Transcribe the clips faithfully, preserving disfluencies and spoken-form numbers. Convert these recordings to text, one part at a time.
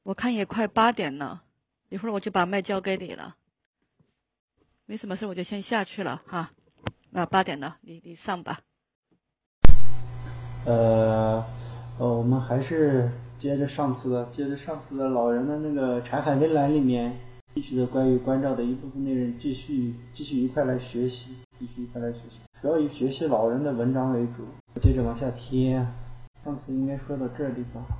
我看也快八点了，一会儿我就把麦交给你了。没什么事，我就先下去了哈。那八点了，你你上吧。 呃，呃，我们还是接着上次的，接着上次的老人的那个《禅海文览》里面继续的关于关照的一部分内容，继续继续一块来学习，继续一块来学习，主要以学习老人的文章为主。接着往下贴，上次应该说到这地方，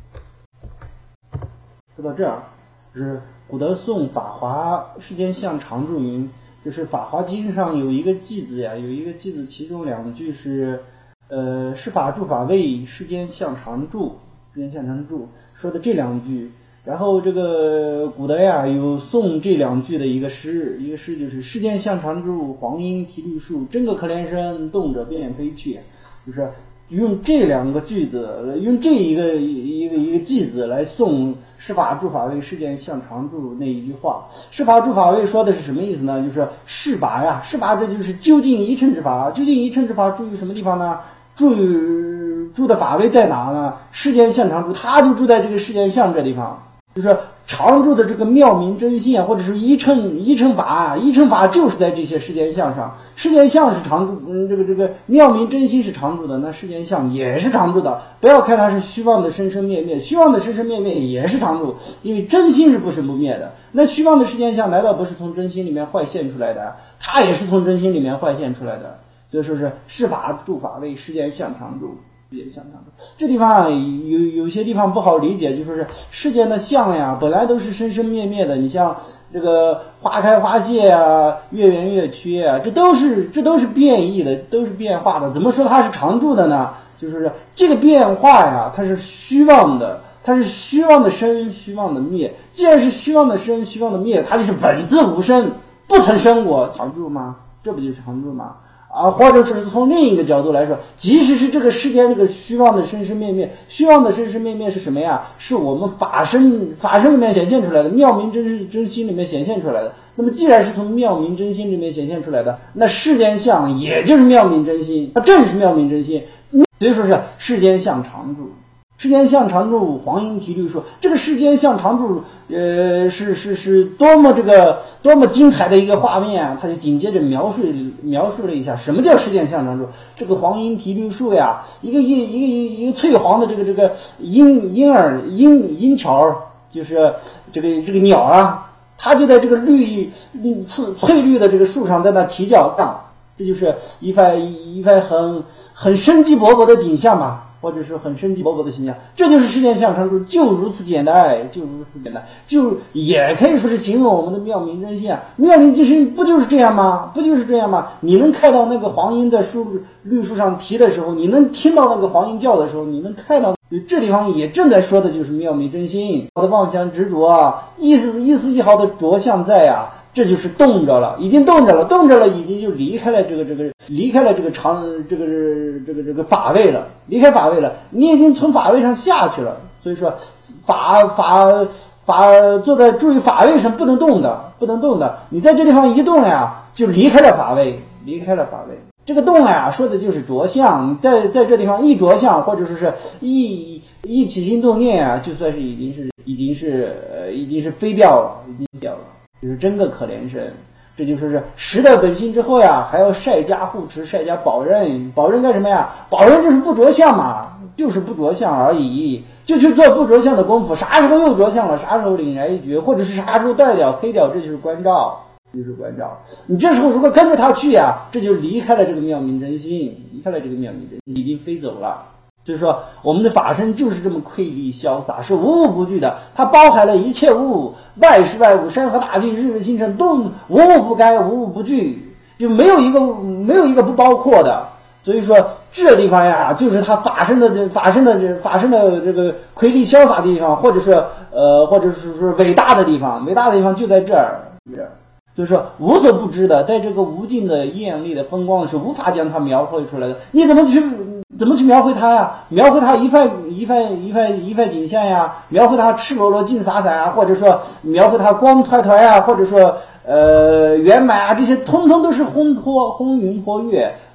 说到这儿，就是古德颂法华世间相常住云，就是法华经上有一个偈子呀，有一个偈子，其中两句是。呃，是法住法位，世间相常住，世间相常住，说的这两句。然后这个古德呀，有颂这两句的一个诗，一个诗就是世间相常住，黄莺啼绿树，真个可怜身，动辄便飞去。就是用这两个句子，用这一个一个一个偈子来颂是法住法位，世间相常住那一句话。是法住法位说的是什么意思呢？就是是法呀，是法这就是究竟一乘之法，究竟一乘之法住于什么地方呢？住住的法位在哪呢？世间相常住，他就住在这个世间相这地方，就是常住的这个妙明真心啊，或者是一乘一乘法啊，一乘法就是在这些世间相上。世间相是常住，嗯，这个这个妙明真心是常住的，那世间相也是常住的。不要看它是虚妄的生生灭灭，虚妄的生生灭灭也是常住，因为真心是不生不灭的。那虚妄的世间相难道不是从真心里面坏现出来的？它也是从真心里面坏现出来的。所以说是是法住法位，世间相常住，世间相常住。这地方有有些地方不好理解，就说是世间的相呀，本来都是生生灭灭的。你像这个花开花谢啊，月圆月缺啊，这都是这都是变异的，都是变化的。怎么说它是常住的呢？就是这个变化呀，它是虚妄的，它是虚妄的生，虚妄的灭。既然是虚妄的生，虚妄的灭，它就是本自无生，不曾生过，常住吗？这不就是常住吗？啊，或者是从另一个角度来说，即使是这个世间这个虚妄的生生灭灭，虚妄的生生灭灭是什么呀？是我们法身法身里面显现出来的，妙明真真心里面显现出来的。那么既然是从妙明真心里面显现出来的，那世间相也就是妙明真心，它正是妙明真心。所以说是世间相常住。世间相常住，黄莺啼绿树。这个世间相常住，呃，是是是多么这个多么精彩的一个画面啊！他就紧接着描述描述了一下什么叫世间相常住。这个黄莺啼绿树呀，一个一一个一个翠黄的这个这个鹰鹰儿鹰鹰桥，就是这个这个鸟啊，它就在这个绿绿翠翠绿的这个树上在那啼叫唱，这就是一番一番很很生机勃勃的景象吧。或者是很生机勃勃的形象，这就是世间相常住，就如此简单，就如此简单，就也可以说是形容我们的妙明真心啊。妙明真心不就是这样吗？不就是这样吗？你能看到那个黄莺在树绿树上啼的时候，你能听到那个黄莺叫的时候，你能看到，这地方也正在说的就是妙明真心。我的妄想执着啊，一丝一丝一毫的着相在啊。这就是动着了，已经动着了，动着了，已经就离开了这个这个离开了这个常这个这个这个法位了，离开法位了，你已经从法位上下去了。所以说法法法坐在注意法位上不能动的，不能动的。你在这地方一动呀，就离开了法位，离开了法位。这个动呀，说的就是着相。你在在这地方一着相，或者说是一一起心动念啊，就算是已经是已经是呃已经是飞掉了，已经掉了。就是真个可怜身，这就说是识得本心之后呀，还要晒家护持，晒家保任。保任干什么呀？保任就是不着相嘛，就是不着相而已，就去做不着相的功夫。啥时候又着相了，啥时候领来一绝，或者是啥时候带掉黑掉，这就是关照，就是关照。你这时候如果跟着他去呀，这就离开了这个妙明真心，离开了这个妙明真心，已经飞走了。就是说我们的法身就是这么瑰丽潇洒，是无物不具的，它包含了一切物，万事万物，山河大地，日月星辰，都无物不该，无物不具，就没有一个没有一个不包括的。所以说这地方呀，就是它法身的法身的法身的这个瑰丽潇洒的地方，或者是呃或者是说伟大的地方，伟大的地方就在这儿。就是说无所不知的，在这个无尽的艳丽的风光是无法将它描绘出来的。你怎么去怎么去描绘它呀？描绘它一番一番一番一番景象呀，描绘它赤裸裸净洒洒啊，或者说描绘它光团团啊，或者说呃圆满啊，这些通通都是烘托烘云托月，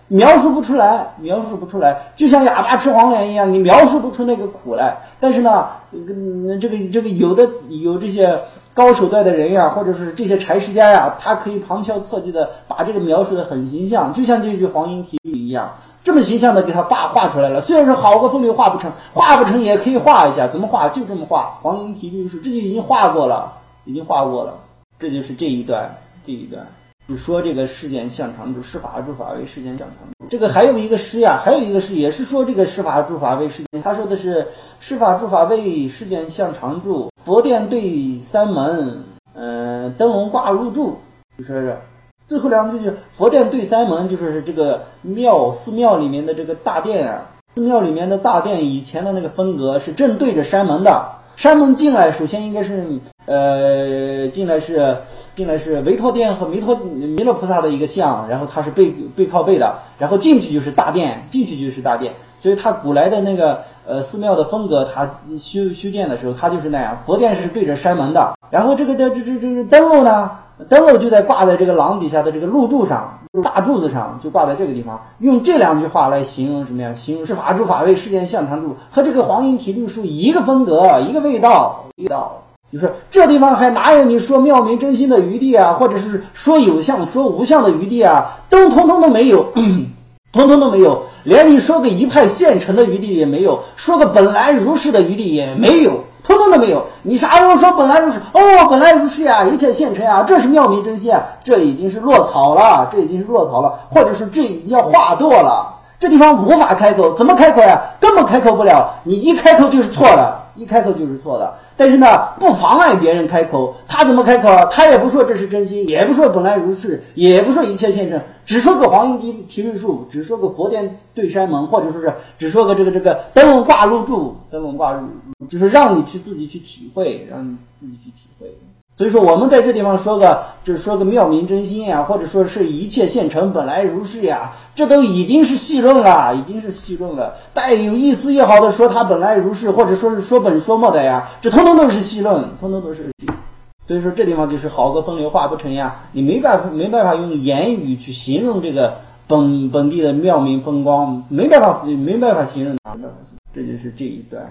描述不出来，描述不出来，就像哑巴吃黄连一样，你描述不出那个苦来。但是呢，这个这个有的有这些高手段的人呀，或者是这些柴师家呀，他可以旁敲侧击的把这个描述的很形象，就像这句黄莺题律一样，这么形象的给他画画出来了。虽然说好个风流画不成，画不成也可以画一下，怎么画就这么画。黄莺题律是这就已经画过了，已经画过了。这就是这一段，这一段。就说这个事件向长住，施法助法为事件向长住。这个还有一个诗呀，还有一个诗也是说这个施法助法为事件。他说的是施法助法为事件向长住，佛殿对三门，嗯、呃，灯笼挂入柱，就说是最后两句就是佛殿对三门，就是这个庙寺庙里面的这个大殿啊，寺庙里面的大殿以前的那个风格是正对着山门的。山门进来，首先应该是呃进来是进来是维陀殿和弥陀弥勒菩萨的一个像，然后它是背背靠背的，然后进去就是大殿，进去就是大殿。所以它古来的那个呃寺庙的风格，它修修建的时候，它就是那样，佛殿是对着山门的，然后这个这这这这灯笼呢，灯笼就在挂在这个廊底下的这个露柱上，大柱子上，就挂在这个地方。用这两句话来形容什么呀？形容施法助法为事件向长住，和这个黄莺题律书一个风格，一个味道，味道。就是这地方还哪有你说妙明真心的余地啊，或者是说有相说无相的余地啊，都通通都没有，通通都没有，连你说个一派现成的余地也没有，说个本来如是的余地也没有。通通都没有，你啥时候说本来如是？哦，本来如是呀，一切现成呀，这是妙明真心啊，这已经是落草了，这已经是落草了，或者是这已经叫化堕了。这地方无法开口，怎么开口呀？根本开口不了，你一开口就是错的，一开口就是错的。但是呢，不妨碍别人开口，他怎么开口啊？他也不说这是真心，也不说本来如是，也不说一切现成，只说个黄莺题律书，只说个佛殿对山门，或者说是只说个这个这个灯笼挂入柱，灯笼挂入，就是让你去自己去体会，让你自己去体会。所以说我们在这地方说个就是说个妙明真心呀，或者说是一切现成本来如是呀，这都已经是戏论了，已经是戏论了。带有一丝一毫的说它本来如是，或者说是说本说末的呀，这通通都是戏论，通通都是戏。所以说这地方就是好个风流画不成呀，你没办法没办法用言语去形容这个本本地的妙明风光，没办法没办法形容它，这就是这一段。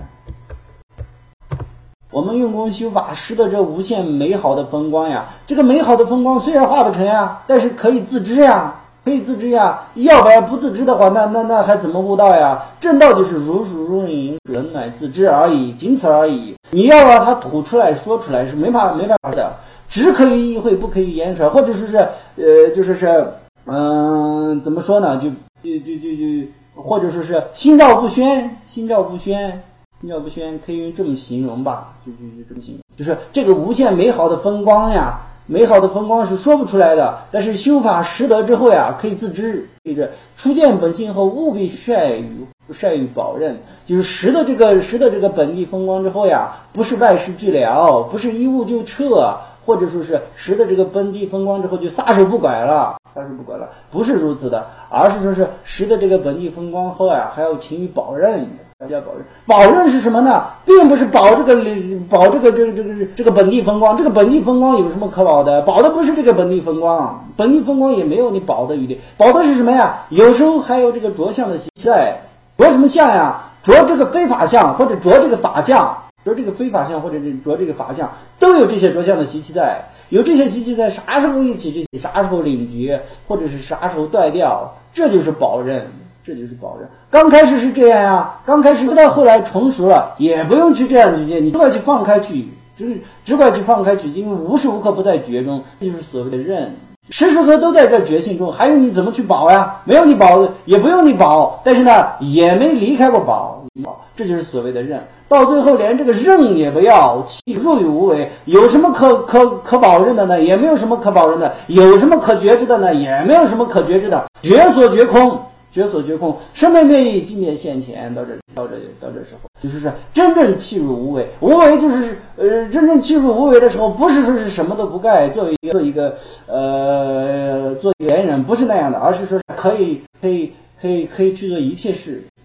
我们用功修法师的这无限美好的风光呀，这个美好的风光虽然画不成呀，但是可以自知呀，可以自知呀。要不然不自知的话，那那那还怎么悟道呀？正道就是如数如影，人乃自知而已，仅此而已。你要把它吐出来说出来是没法没办法的，只可以意会，不可以言传，或者说是呃，就是是嗯、呃，怎么说呢？就就就就就，或者说是心照不宣，心照不宣。心照不宣可以用这么形容吧，就就就这么形容，就是这个无限美好的风光呀，美好的风光是说不出来的，但是修法识得之后呀，可以自知，就是初见本性后，务必晒于晒于保任，就是识的这个识的这个本地风光之后呀，不是万事俱了，不是一悟就撤，或者说是识的这个本地风光之后就撒手不管了，撒手不管了，不是如此的，而是说是识的这个本地风光后呀，还要勤于保任。大家保任，保任是什么呢？并不是保这个保这个这个这个这个本地风光，这个本地风光有什么可保的？保的不是这个本地风光，本地风光也没有你保的余地。保的是什么呀？有时候还有这个着相的习气在，着什么相呀？着这个非法相，或者着这个法相，着这个非法相，或者是着这个法相，都有这些着相的习气在。有这些习气在，啥时候一起这些，啥时候领绝，或者是啥时候断掉，这就是保任。这就是保任。刚开始是这样呀，刚开始到后来成熟了，也不用去这样去见，你只管去放开去，只只管去放开去，因为无时无刻不在觉中，这就是所谓的任。时时刻都在这觉性中，还用你怎么去保呀？没有你保，也不用你保，但是呢，也没离开过保，这就是所谓的任。到最后连这个任也不要，气入于无为，有什么可可可保任的呢？也没有什么可保任的，有什么可觉知的呢？也没有什么可觉知的，觉所觉空。觉所觉空，生灭灭意，寂灭现前，到这到这到这时候，就是说真正契入无为。无为就是呃，真正契入无为的时候，不是说是什么都不盖，做一个做一个呃做一个人人，不是那样的，而是说可以可以可以可以去做一切事，可以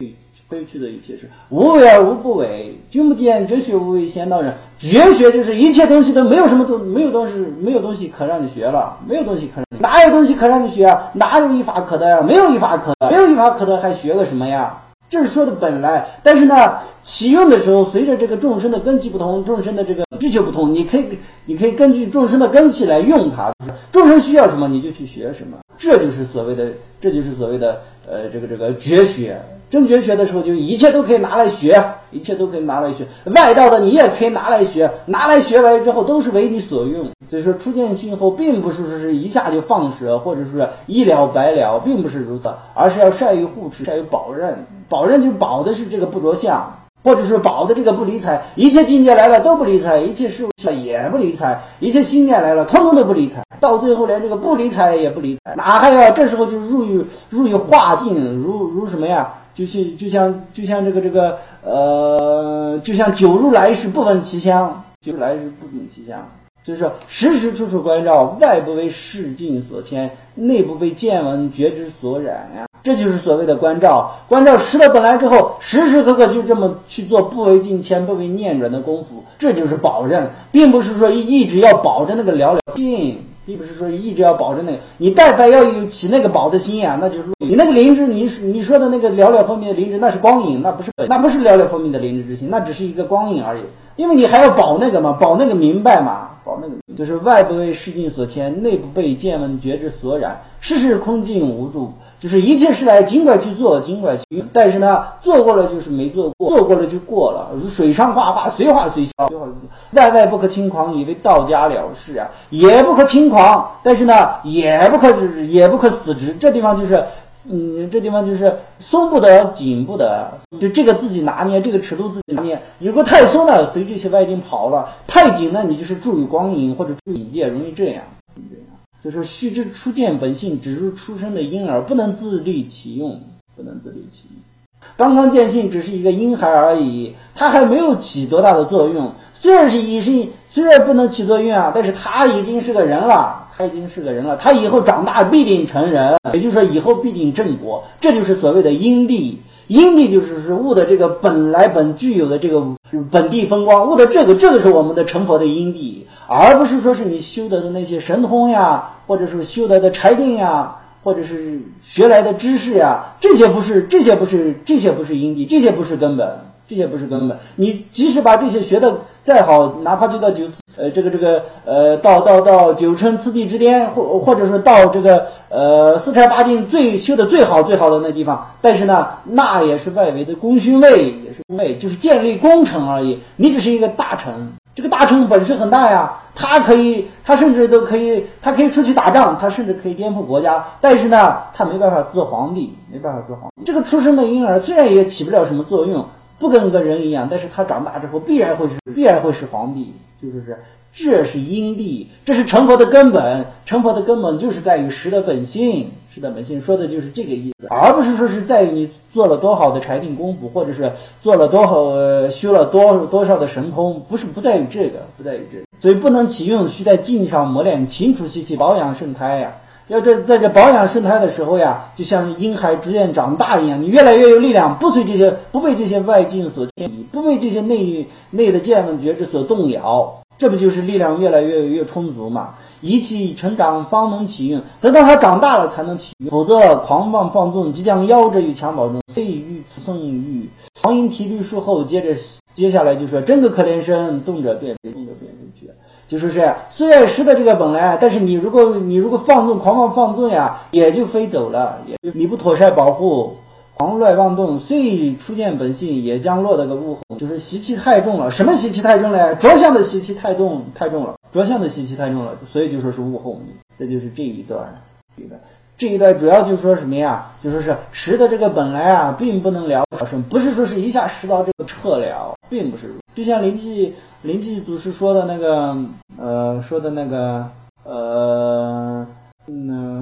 亏去的一切事。无为而无不为，君不见哲学无为先道人。绝学就是一切东西都没有什么都没有东西没有东西可让你学了，没有东西可让你哪有东西可让你学啊？哪有一法可得呀？没有一法可得，没有一法可得还学个什么呀？这是说的本来，但是呢，启用的时候，随着这个众生的根基不同，众生的这个需求不同，你可以你可以根据众生的根基来用它。众生需要什么，你就去学什么。这就是所谓的，这就是所谓的呃这个这个绝学。真绝学的时候，就一切都可以拿来学，一切都可以拿来学。外道的你也可以拿来学，拿来学完之后都是为你所用。所以说，初见性后，并不是说是一下就放舍，或者是一了百了，并不是如此，而是要善于护持，善于保任。保任就保的是这个不着相，或者是保的这个不理睬。一切境界来了都不理睬，一切事物也不理睬，一切心念来了通通都不理睬，到最后连这个不理睬也不理睬，哪还要这时候就入于入于化境，如如什么呀？就是就像就像这个这个呃，就像酒入来时不闻其香，酒入来时不闻其香。就是说，时时处处关照，外不为世境所牵，内不被见闻觉知所染呀。这就是所谓的关照。关照识了本来之后，时时刻刻就这么去做不为境牵、不为念转的功夫，这就是保任，并不是说一一直要保着那个了了心，并不是说一直要保着那个。你但凡要有起那个保的心呀，那就是你那个灵智，你你说的那个了了分明的灵智，那是光影，那不是那不是了了分明的灵智之心，那只是一个光影而已。因为你还要保那个嘛，保那个明白嘛，保那个就是外不为世境所牵，内不被见闻觉知所染，事事空境无助。就是一切事来尽管去做，尽管去用，但是呢，做过了就是没做过，做过了就过了，如水上画画，随画随消。外外不可轻狂，以为道家了事啊，也不可轻狂，但是呢，也不可也不可死直。这地方就是。嗯，这地方就是松不得，紧不得，就这个自己拿捏，这个尺度自己拿捏。你如果太松了，随这些外境跑了；太紧呢，你就是注于光影或者注于引介，容易这样。就是须知初见本性，只如出生的婴儿，不能自立其用，不能自立其用。刚刚见性只是一个婴孩而已，他还没有起多大的作用。虽然是已是虽然不能起作用啊，但是他已经是个人了。他已经是个人了，他以后长大必定成人，也就是说以后必定正果，这就是所谓的因地。因地就是是悟的这个本来本具有的这个本地风光，悟的这个这个是我们的成佛的因地，而不是说是你修得的那些神通呀，或者是修得的禅定呀，或者是学来的知识呀，这些不是这些不是这些不是因地，这些不是根本，这些不是根本。你即使把这些学的再好，哪怕就到九次呃这个这个呃到到到九称次第之巅，或或者说到这个呃四禅八定最修的最好最好的那地方，但是呢，那也是外围的功勋位，也是位，就是建立工程而已。你只是一个大臣，这个大臣本事很大呀，他可以，他甚至都可以，他可以出去打仗，他甚至可以颠覆国家，但是呢，他没办法做皇帝，没办法做皇帝。这个出生的婴儿虽然也起不了什么作用，不跟个人一样，但是他长大之后必然会是必然会是皇帝，就是这，这是因地，这是成佛的根本。成佛的根本就是在于识的本性，识的本性说的就是这个意思，而不是说是在于你做了多好的禅定功夫，或者是做了多好、呃、修了多多少的神通，不是不在于这个，不在于这个。所以不能起用，需在境上磨练，勤除习气，保养圣胎呀。要这在这保养圣胎的时候呀，就像婴孩逐渐长大一样，你越来越有力量，不随这些，不被这些外境所牵引，不被这些内内的见闻觉知所动摇，这不就是力量越来越越充足嘛？一气成长方能起用，等到他长大了才能起用，否则狂放放纵，即将夭折于襁褓中。虽欲此送欲，黄莺啼绿树后，接着接下来就说真个可怜生，动者便飞，动者便飞去。就说是虽然识的这个本来，但是你如果你如果放纵狂妄放纵呀，也就飞走了，也你不妥善保护，狂乱妄动，虽初见本性，也将落得个悟后。就是习气太重了，什么习气太重了？着相的习气太重太重了，着相的习气太重了，所以就说是悟后。这就是这一段，这一段。这一段主要就是说什么呀？就说是识的这个本来啊，并不能了生，不是说是一下识到这个彻了，并不是。就像临济临济祖师说的那个，呃，说的那个，呃，嗯，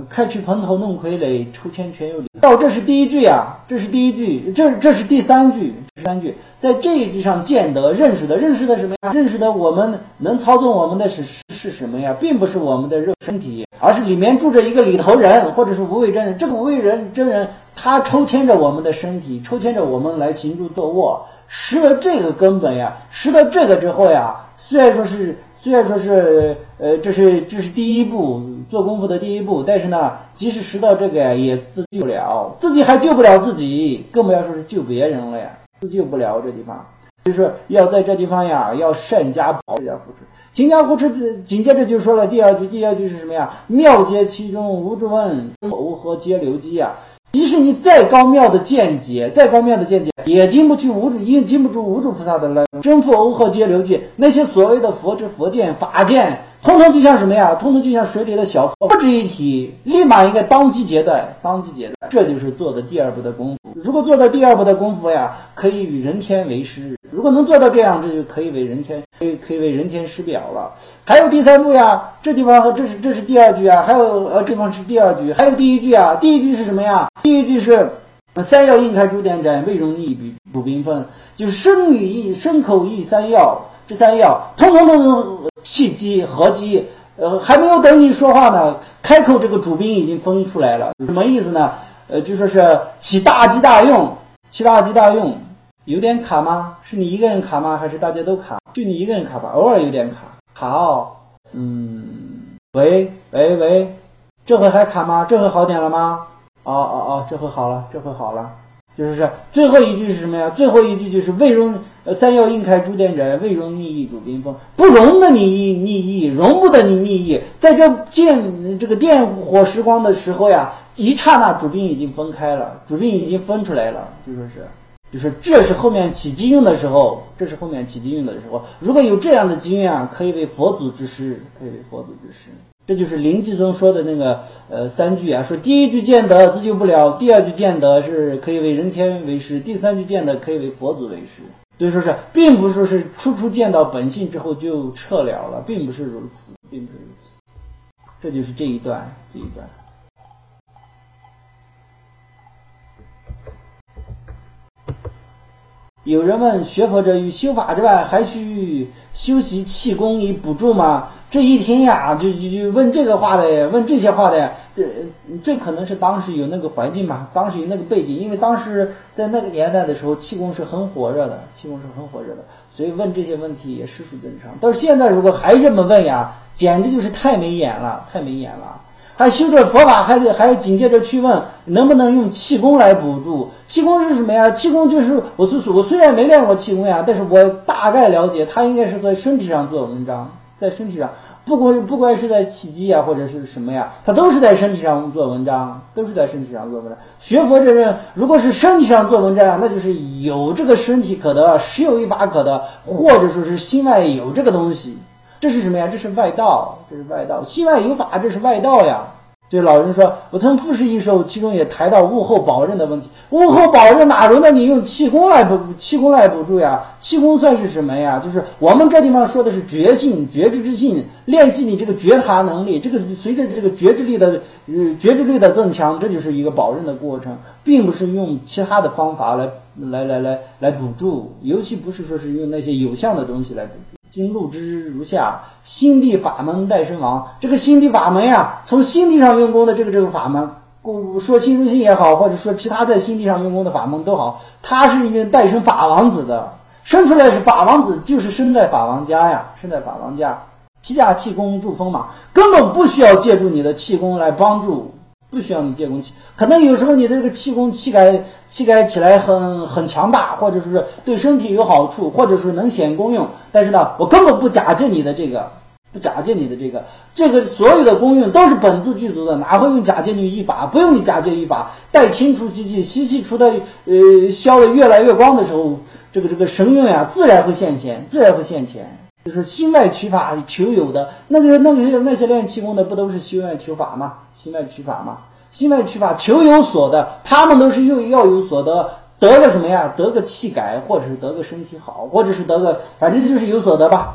开去蓬头弄傀儡，抽签全有理。哦，这是第一句啊，这是第一句，这这是第三句，第三句，在这一句上见得认识的，认识的什么呀？认识的我们能操纵我们的是是什么呀？并不是我们的肉身体，而是里面住着一个里头人，或者是无畏真人。这个无畏人真人，他抽牵着我们的身体，抽牵着我们来行住坐卧，识了这个根本呀，识了这个之后呀，虽然说是。虽然说是，呃，这是这是第一步做功夫的第一步，但是呢，即使识到这个呀，也自救不了，自己还救不了自己，更不要说是救别人了呀，自救不了这地方，就是要在这地方呀，要善加保加护持，勤加护持。紧接着就说了第二句，第二句是什么呀？妙解其中，无住问，无和皆留机啊。即使你再高妙的见解，再高妙的见解，也经不去无主，也经不住无主菩萨的来真佛欧和皆流界。那些所谓的佛之佛见法见，通通就像什么呀？通通就像水里的小泡，不值一提，立马应该当机截断，当机截断。这就是做的第二步的功夫。如果做到第二步的功夫呀，可以与人天为师。如果能做到这样，这就可以为人天，可以可以为人天师表了。还有第三步呀，这地方这是这是第二句啊，还有呃这地方是第二句，还有第一句啊，第一句是什么呀？第一句是三要应开诸电展，未容逆比不缤纷，就是身语意、身口意三要，这三要通通都能气机合机，呃，还没有等你说话呢，开口这个主宾已经分出来了，什么意思呢？呃，就说是起大机大用，起大机大用。有点卡吗？是你一个人卡吗？还是大家都卡？就你一个人卡吧，偶尔有点卡。卡哦，嗯，喂喂喂，这回还卡吗？这回好点了吗？哦哦哦，这回好了，这回好了。就是是最后一句是什么呀？最后一句就是未容呃三要应开诸电者，未容逆意主宾风，不容的你逆意，容不得你逆意。在这见这个电火时光的时候呀，一刹那主宾已经分开了，主宾已经分出来了，就说是。就是这是后面起机运的时候，这是后面起机运的时候，如果有这样的机运啊，可以为佛祖之师，可以为佛祖之师。这就是灵济宗说的那个呃三句啊，说第一句见得自救不了，第二句见得是可以为人天为师，第三句见得可以为佛祖为师。所以说是，并不是说是初初见到本性之后就撤了了，并不是如此，并不是如此。这就是这一段，这一段。有人问，学佛者于修法之外，还需修习气功以补助吗？这一听呀，就就就问这个话的，问这些话的，这这可能是当时有那个环境吧，当时有那个背景，因为当时在那个年代的时候，气功是很火热的，气功是很火热的，所以问这些问题也实属正常。但是现在如果还这么问呀，简直就是太没眼了，太没眼了。还修着佛法，还还紧接着去问能不能用气功来补助？气功是什么呀？气功就是我虽我虽然没练过气功呀，但是我大概了解，它应该是在身体上做文章，在身体上，不管不管是在气机啊或者是什么呀，它都是在身体上做文章，都是在身体上做文章。学佛这人如果是身体上做文章，那就是有这个身体可得，实有一法可得，或者说是心外有这个东西。这是什么呀？这是外道，这是外道。心外有法，这是外道呀。对老人说，我曾复试一首，其中也谈到物后保任的问题。物后保任哪容得你用气功来补气功来补助呀？气功算是什么呀？就是我们这地方说的是觉性、觉知之性，练习你这个觉察能力。这个随着这个觉知力的呃觉知力的增强，这就是一个保任的过程，并不是用其他的方法来来来来来补助，尤其不是说是用那些有相的东西来补助。经录之如下：心地法门代身王。这个心地法门呀，从心地上用功的这个这个法门，说心如心也好，或者说其他在心地上用功的法门都好，它是一个代生法王子的，生出来是法王子，就是生在法王家呀，生在法王家。七架气功助锋芒，根本不需要借助你的气功来帮助。不需要你借功气，可能有时候你的这个气功气改气改起来很很强大，或者是对身体有好处，或者是能显功用，但是呢，我根本不假借你的这个，不假借你的这个，这个所有的功用都是本自具足的，哪会用假借你一法？不用你假借一法，待清除习气，习气除的呃消的越来越光的时候，这个这个神用呀，自然会现前，自然会现前。就是心外取法求有的，那个那个那些练气功的不都是心外求法吗？心外取法吗？心外取法求有所的，他们都是又要有所得，得个什么呀？得个气改，或者是得个身体好，或者是得个，反正就是有所得吧。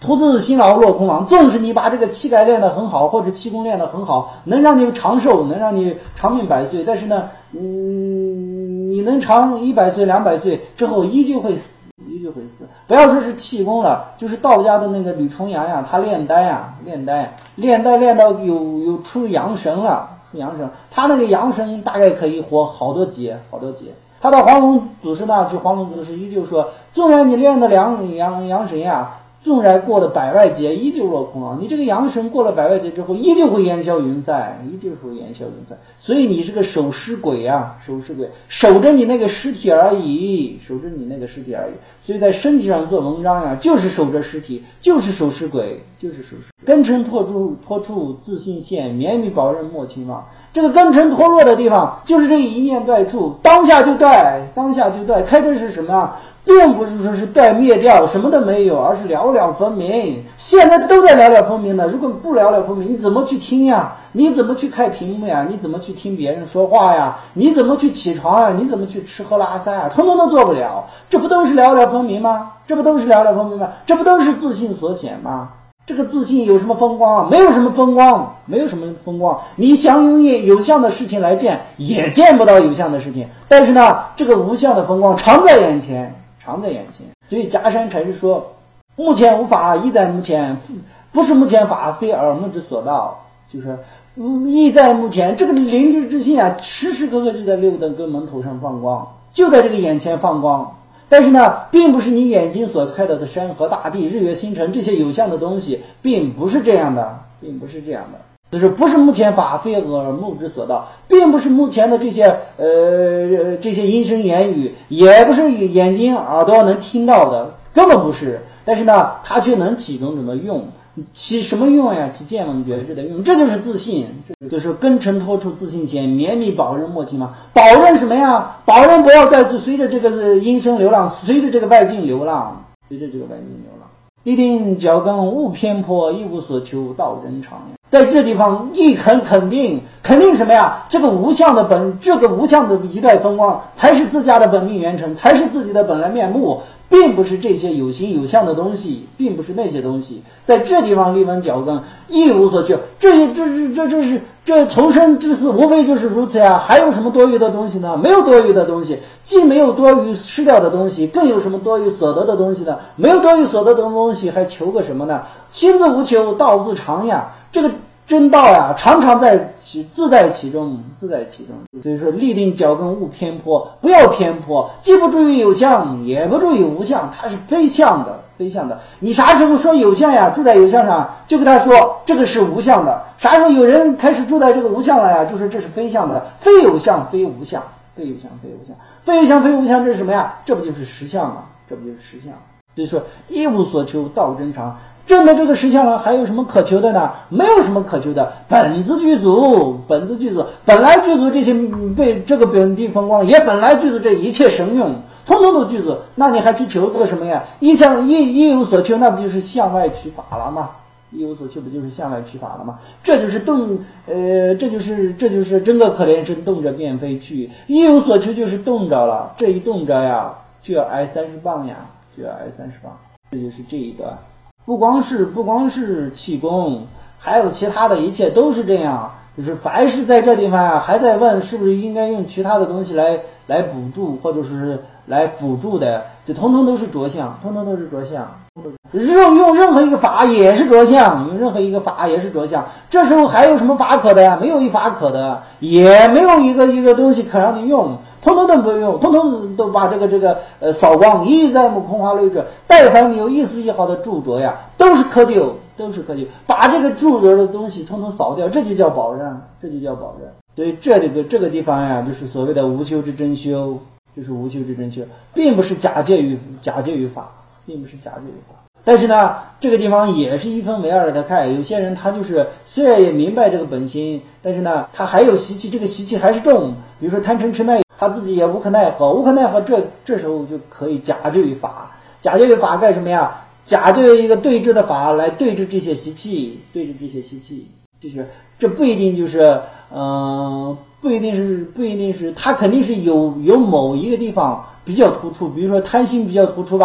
徒自辛劳落空亡。纵使你把这个气概练得很好，或者气功练得很好，能让你长寿，能让你长命百岁，但是呢，嗯，你能长一百岁、两百岁之后，依旧会死，依旧会死。不要说是气功了，就是道家的那个吕重阳呀，他炼丹呀，炼丹，炼丹练到有有出阳神了，出阳神，他那个阳神大概可以活好多劫，好多劫。他到黄龙祖师那去，黄龙祖师依旧说，纵然你练的阳阳阳神呀，纵然过了百万劫，依旧落空啊！你这个阳神过了百万劫之后，依旧会烟消云散，依旧会烟消云散。所以你是个守尸鬼啊，守尸鬼，守着你那个尸体而已，守着你那个尸体而已。所以在身体上做文章呀，就是守着尸体，就是守尸鬼，就是守尸。根尘脱出，脱出自信现，绵密保任莫轻忘。这个根尘脱落的地方，就是这一念断处，当下就断，当下就断。开这是什么啊？并不是说是断灭掉，什么都没有，而是了了分明。现在都在了了分明的，如果不了了分明，你怎么去听呀？你怎么去开屏幕呀？你怎么去听别人说话呀？你怎么去起床啊？你怎么去吃喝拉撒啊？通通都做不了，这不都是了了分明吗？这不都是了了分明吗？这不都是自信所显吗？这个自信有什么风光啊？没有什么风光，没有什么风光。你想用有相的事情来见，也见不到有相的事情。但是呢，这个无相的风光常在眼前，常在眼前。所以夹山禅师说，目前无法，意在目前，不是目前法，非耳目之所到。就是嗯，意在目前，这个灵智之心啊，时时刻刻就在六灯跟门头上放光，就在这个眼前放光。但是呢，并不是你眼睛所看到的山河大地、日月星辰这些有相的东西，并不是这样的，并不是这样的。就是不是目前法非耳目之所到，并不是目前的这些呃这些音声言语，也不是眼睛耳朵能听到的，根本不是。但是呢，它却能起种种的用。起什么用呀？起见闻觉知的用，这就是自信，这就是根尘脱出自信先，绵密保任莫轻忘。保任什么呀？保任不要再随着这个音声流浪，随着这个外境流浪，随着这个外境流浪。立定脚跟勿偏颇，一无所求道人长。在这地方亦肯肯定，肯定什么呀？这个无相的本，这个无相的一代风光，才是自家的本命原成，才是自己的本来面目。并不是这些有形有相的东西，并不是那些东西，在这地方立稳脚跟，一无所求。这这这这是这从生至死，无非就是如此呀！还有什么多余的东西呢？没有多余的东西，既没有多余失掉的东西，更有什么多余所得的东西呢？没有多余所得的东西，还求个什么呢？心自无求，道自长呀！这个真道呀，常常在其自在其中，自在其中。所以说，立定脚跟勿偏颇，不要偏颇，既不注意有相，也不注意无相，它是非相的，非相的。你啥时候说有相呀，住在有相上，就跟他说这个是无相的。啥时候有人开始住在这个无相了呀，就说这是非相的，非有相，非无相，非有相，非无相，非有相，非无相，这是什么呀？这不就是实相吗？这不就是实相？所以说，一无所求，道真长。证的这个实相了，还有什么可求的呢？没有什么可求的，本自具足，本自具足，本来具足这些被这个本地风光，也本来具足这一切神用，通通都具足。那你还去求个什么呀？一向一一有所求，那不就是向外取法了吗？一有所求，不就是向外取法了吗？这就是动，呃，这就是这就是真个可怜身，动着便飞去。一有所求就是动着了，这一动着呀，就要挨三十棒呀，就要挨三十棒。这就是这一个。不光是不光是气功，还有其他的一切都是这样。就是凡是在这地方啊，还在问是不是应该用其他的东西来来补助，或者是来辅助的，这通通都是着相，通通都是着相。用用任何一个法也是着相，用任何一个法也是着相。这时候还有什么法可的呀？没有一法可的，也没有一个一个东西可让你用。通通都不用，通通都把这个这个呃扫光，一在目空花泪者，但凡你有一丝一毫的著着呀，都是窠臼，都是窠臼，把这个著着的东西通通扫掉，这就叫保任，这就叫保任。所以这里个这个地方呀，就是所谓的无修之真修，就是无修之真修，并不是假借于假借于法，并不是假借于法。但是呢，这个地方也是一分为二的看。有些人他就是虽然也明白这个本心，但是呢，他还有习气，这个习气还是重。比如说贪嗔痴慢，他自己也无可奈何，无可奈何，这这时候就可以假借于法。假借于法干什么呀？假借一个对治的法来对治这些习气，对治这些习气。就是这不一定就是，嗯、呃，不一定是不一定是，他肯定是有有某一个地方比较突出，比如说贪心比较突出吧。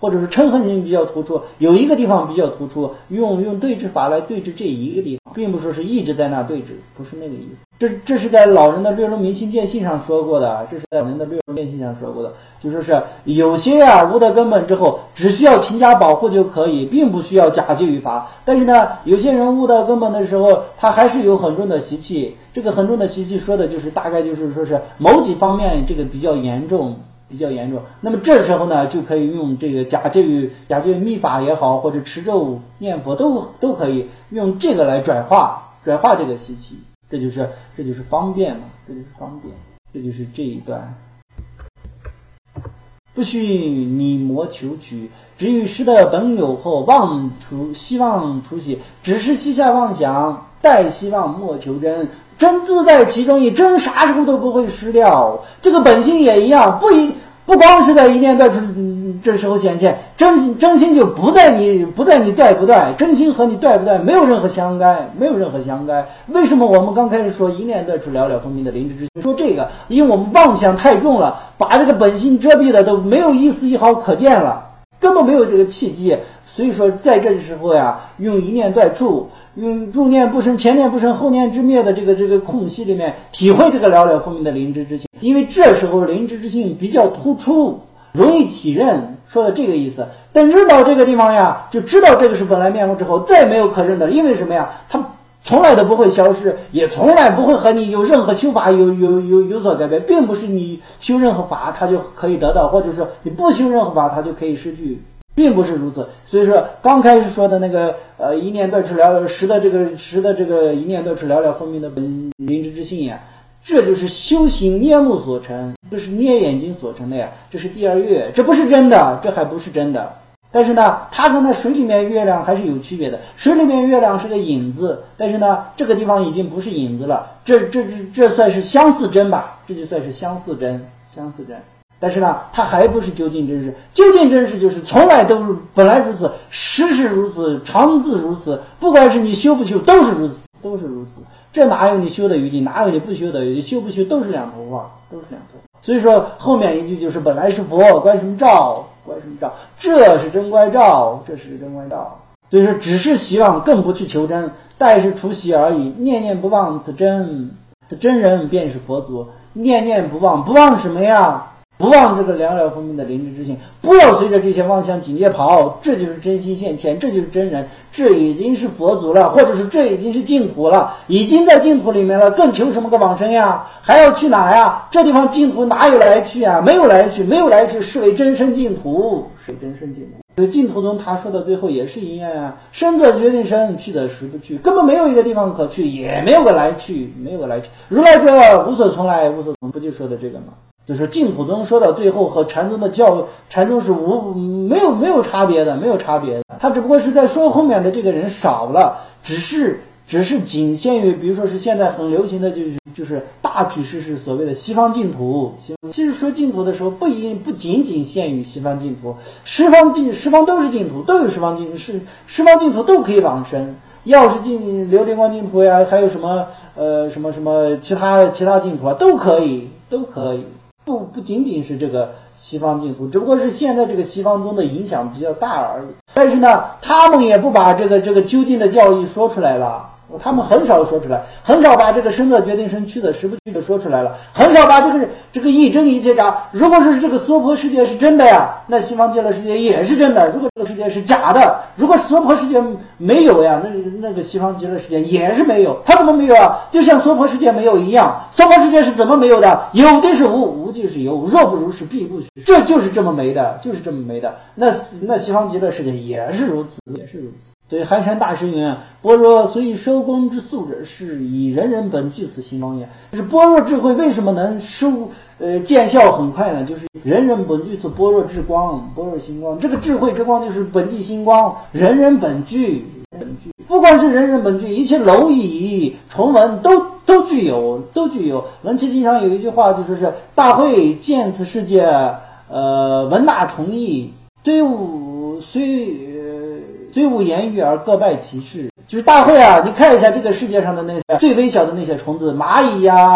或者是嗔恨心比较突出，有一个地方比较突出，用用对治法来对治这一个地方，并不说是一直在那对治，不是那个意思。这这是在老人的略รู้明心见性上说过的，这是在老人的略รู้见性上说过的，就说是有些啊悟得根本之后，只需要勤加保护就可以，并不需要假借于法。但是呢，有些人悟到根本的时候，他还是有很重的习气，这个很重的习气说的就是大概就是说是某几方面这个比较严重。比较严重，那么这时候呢，就可以用这个假借于假借于密法也好，或者持咒念佛都都可以用这个来转化转化这个习气，这就是这就是方便嘛，这就是方便，这就是这一段。不须拟模求取，只与识的本有后，妄除希望除息，只是膝下妄想，待希望莫求真。真自在其中，一真啥时候都不会失掉。这个本性也一样，不一不光是在一念断处这时候显现，真心真心就不在你不在你断不断，真心和你断不断没有任何相干，没有任何相干。为什么我们刚开始说一念断处了了分明的灵智之心？说这个，因为我们妄想太重了，把这个本性遮蔽的都没有一丝一毫可见了，根本没有这个契机。所以说，在这时候呀，用一念断处。用入念不生、前念不生、后念之灭的这个这个空隙里面，体会这个了了分明的灵知之性。因为这时候灵知之性比较突出，容易体认，说的这个意思。但认到这个地方呀，就知道这个是本来面目之后，再没有可认的。因为什么呀？它从来都不会消失，也从来不会和你有任何修法有有有有所改变，并不是你修任何法它就可以得到，或者说你不修任何法它就可以失去。并不是如此，所以说刚开始说的那个呃一念断处了识的这个识的这个一念断处了了分明的本灵知之性呀，这就是修行捏目所成，这是捏眼睛所成的呀，这是第二月，这不是真的，这还不是真的。但是呢，它跟那水里面月亮还是有区别的，水里面月亮是个影子，但是呢，这个地方已经不是影子了，这这这这算是相似真吧，这就算是相似真，相似真。但是呢，它还不是究竟真实。究竟真实就是从来都是本来如此，时时如此，常自如此。不管是你修不修，都是如此，都是如此。这哪有你修的余地？哪有你不修的余地？修不修都是两头话，都是两头。所以说后面一句就是本来是佛，关什么照？关什么照？这是真关照，这是真关照。所以说只是希望，更不去求真，待是除习而已。念念不忘此真，此真人便是佛祖。念念不忘，不忘什么呀？不忘这个了了分明的灵知之性，不要随着这些妄想警戒跑，这就是真心现前，这就是真人，这已经是佛祖了，或者是这已经是净土了，已经在净土里面了，更求什么个往生呀？还要去哪呀？这地方净土哪有来去啊？没有来去，没有来去，是为真身净土，是为真身净土。所以净土中他说的最后也是一样啊，生则决定生，去则实不去，根本没有一个地方可去，也没有个来去，没有个来去。如来者无所从来，无所从，不就说的这个吗？就是净土宗说到最后和禅宗的教禅宗是无没有没有差别的，没有差别的。他只不过是在说后面的这个人少了，只是只是仅限于，比如说是现在很流行的就是就是大体是是所谓的西方净土。其实说净土的时候，不一不仅仅限于西方净土，十方净十方都是净土，都有十方净是十方净土都可以往生。要是净琉璃光净土呀，还有什么呃什么什么其他其他净土啊，都可以都可以。不不仅仅是这个西方净土，只不过是现在这个西方宗的影响比较大而已。但是呢，他们也不把这个这个究竟的教义说出来了，他们很少说出来，很少把这个生则决定生，去则实不去的说出来了，很少把这个这个一真一切假。如果是这个娑婆世界是真的呀，那西方极乐世界也是真的；如果这个世界是假的，如果娑婆世界没有呀，那那个西方极乐世界也是没有。它怎么没有啊？就像娑婆世界没有一样。娑婆世界是怎么没有的？有即是无，无即是有，若不如是必不许，这就是这么没的，就是这么没的。那那西方极乐世界也是如此，也是如此。所以寒山大师云：般若所以收功之素者，是以人人本具此心光也。就是般若智慧为什么能收呃见效很快呢？就是人人本具此般若智光，般若心光。这个智慧之光就是本地心光，人人本具，本具。不光是人人本具，一切蝼蚁虫蚊都都具有，都具有。文气经上有一句话，就说是大会见此世界，呃，闻纳虫蚁，虽无虽。虽无言语而各拜其事，就是大会啊！你看一下这个世界上的那些最微小的那些虫子，蚂蚁呀、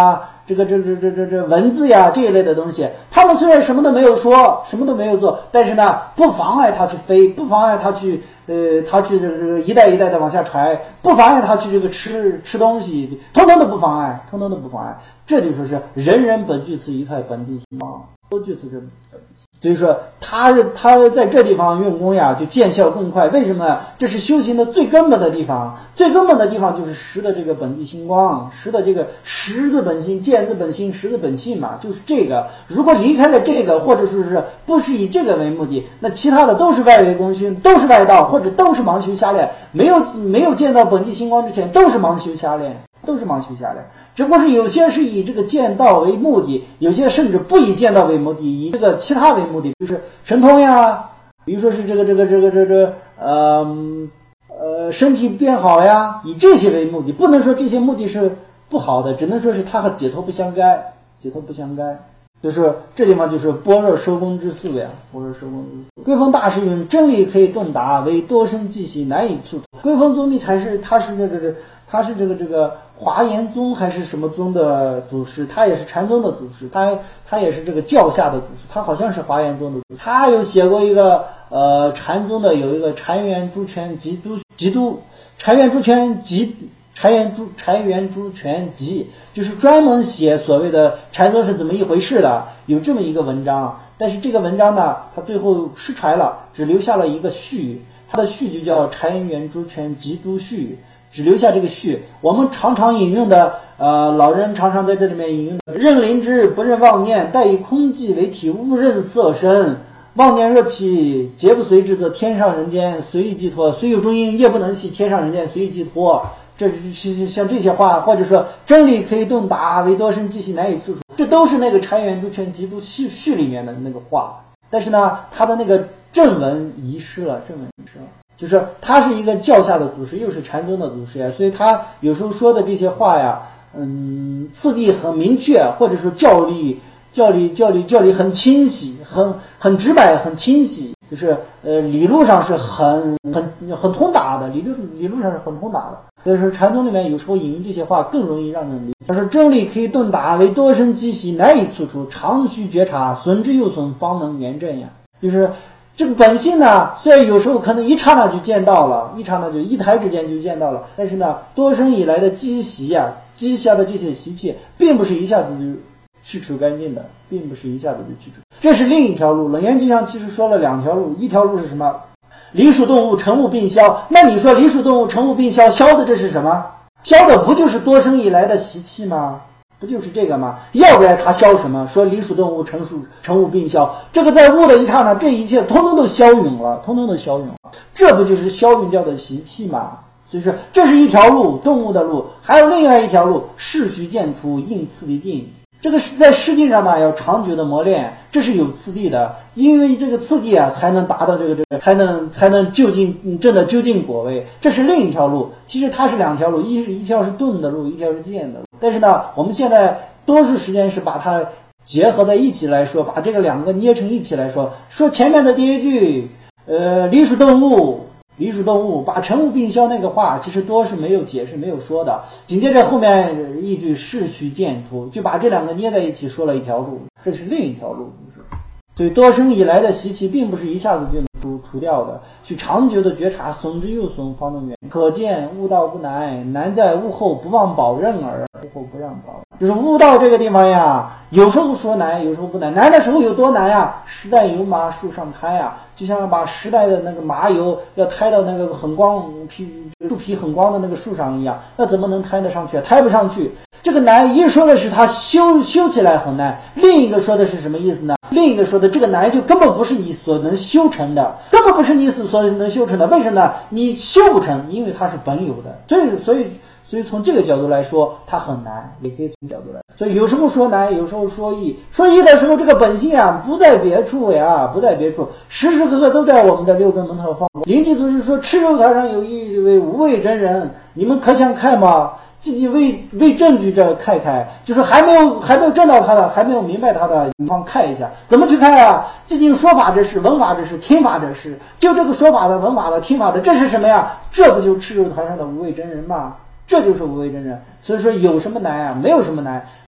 这个这这这这这文字呀这一类的东西，他们虽然什么都没有说，什么都没有做，但是呢，不妨碍他去飞，不妨碍他去呃，他去这个这个一代一代的往下传，不妨碍他去这个吃吃东西，通通都不妨碍，通通都不妨碍。这就说是人人本具此一态，本地兴旺，都具此这。所以说他他在这地方用功呀，就见效更快。为什么呢？这是修行的最根本的地方，最根本的地方就是识的这个本地星光，识的这个识字本心，见字本心，识字本性嘛，就是这个。如果离开了这个，或者说是不是以这个为目的，那其他的都是外围功勋，都是外道，或者都是盲修瞎练。没有没有见到本地星光之前，都是盲修瞎练，都是盲修瞎练。只不过是有些是以这个见道为目的，有些甚至不以见道为目的，以这个其他为目的，就是神通呀，比如说是这个这个这个这个呃呃身体变好呀，以这些为目的。不能说这些目的是不好的，只能说是它和解脱不相干，解脱不相干。就是这地方就是般若收功之术呀，般若收功之术。归峰大师云：真理可以顿达，为多生寂息难以处。归峰宗密才是他是这个这他是这个这个华严宗还是什么宗的祖师，他也是禅宗的祖师，他他也是这个教下的祖师，他好像是华严宗的祖师。他有写过一个呃禅宗的有一个禅源诸全集都集都禅源诸全集禅源诸禅源诸全集，就是专门写所谓的禅宗是怎么一回事的，有这么一个文章。但是这个文章呢，他最后失传了，只留下了一个序，他的序就叫禅源诸全集都序，只留下这个序。我们常常引用的呃老人常常在这里面引用的认灵知不认妄念，待以空寂为体，勿认色身，妄念若起，皆不随之，则天上人间随意寄托，虽有中阴夜不能息，天上人间随意寄托。这是像这些话，或者说真理可以顿达，为多生寂息难以处处，这都是那个禅源诸全集都序序里面的那个话。但是呢，他的那个正文遗失了，正文遗失了。就是他是一个教下的祖师，又是禅宗的祖师呀，所以他有时候说的这些话呀，嗯，次第很明确，或者说教理教理教理教理很清晰，很很直白，很清晰，就是呃理路上是很很很通达的，理路理路上是很通达的。所以说禅宗里面有时候引用这些话更容易让人理解。他说真理可以顿达，为多生寂息难以处处，常须觉察，损之又损，方能圆正呀。就是这个本性呢，虽然有时候可能一刹那就见到了，一刹那就一抬之间就见到了，但是呢，多生以来的积习呀，积下的这些习气，并不是一下子就去除干净的，并不是一下子就去除。这是另一条路。楞严经上其实说了两条路，一条路是什么？离属动物，成物并消。那你说离属动物，成物并消，消的这是什么？消的不就是多生以来的习气吗？不就是这个吗？要不然他消什么？说离属动物，成属成物并消，这个在悟的一刹那，这一切通通都消陨了，通通都消陨了。这不就是消陨掉的习气吗？所以说，这是一条路，动物的路，还有另外一条路，世虚见出，应次第尽。这个是在世界上呢，要长久的磨练，这是有次第的，因为这个次第啊，才能达到这个这个，才能才能就近证的究竟果位。这是另一条路，其实它是两条路，一一条是顿的路，一条是渐的路。但是呢，我们现在多数时间是把它结合在一起来说，把这个两个捏成一起来说。说前面的第一句，呃，离属动物。离属动物，把成物并消那个话，其实多是没有解释、没有说的。紧接着后面一句世虚见出，就把这两个捏在一起说了一条路，这是另一条路。所以多生以来的习气，并不是一下子就能除除掉的，去长久的觉察，损之又损，方能圆。可见悟道不难，难在悟后不忘保任耳。悟后不让保，就是悟道这个地方呀，有时候说难，有时候不难。难的时候有多难呀？时代油麻树上胎呀，就像把时代的那个麻油要胎到那个很光皮树皮很光的那个树上一样，那怎么能胎得上去？胎不上去。这个难，一说的是它修修起来很难，另一个说的是什么意思呢？另一个说的这个难就根本不是你所能修成的，根本不是你所能修成的。为什么呢？你修不成，因为它是本有的。所以，所以，所以从这个角度来说，它很难，也可以从角度来。所以有时候说难，有时候说易。说易的时候，这个本性啊，不在别处呀，不在别处，时时刻刻都在我们的六根门头放。灵济祖师说，赤州台上有一位无畏真人，你们可想看吗？自己为为证据这看看，就是还没有还没有证到他的，还没有明白他的，你方看一下，怎么去看啊？既竟说法之事，闻法之事，听法之事，就这个说法的、闻法的、听法的，这是什么呀？这不就赤州台上的无畏真人吗？这就是无畏真人。所以说有什么难啊？没有什么难。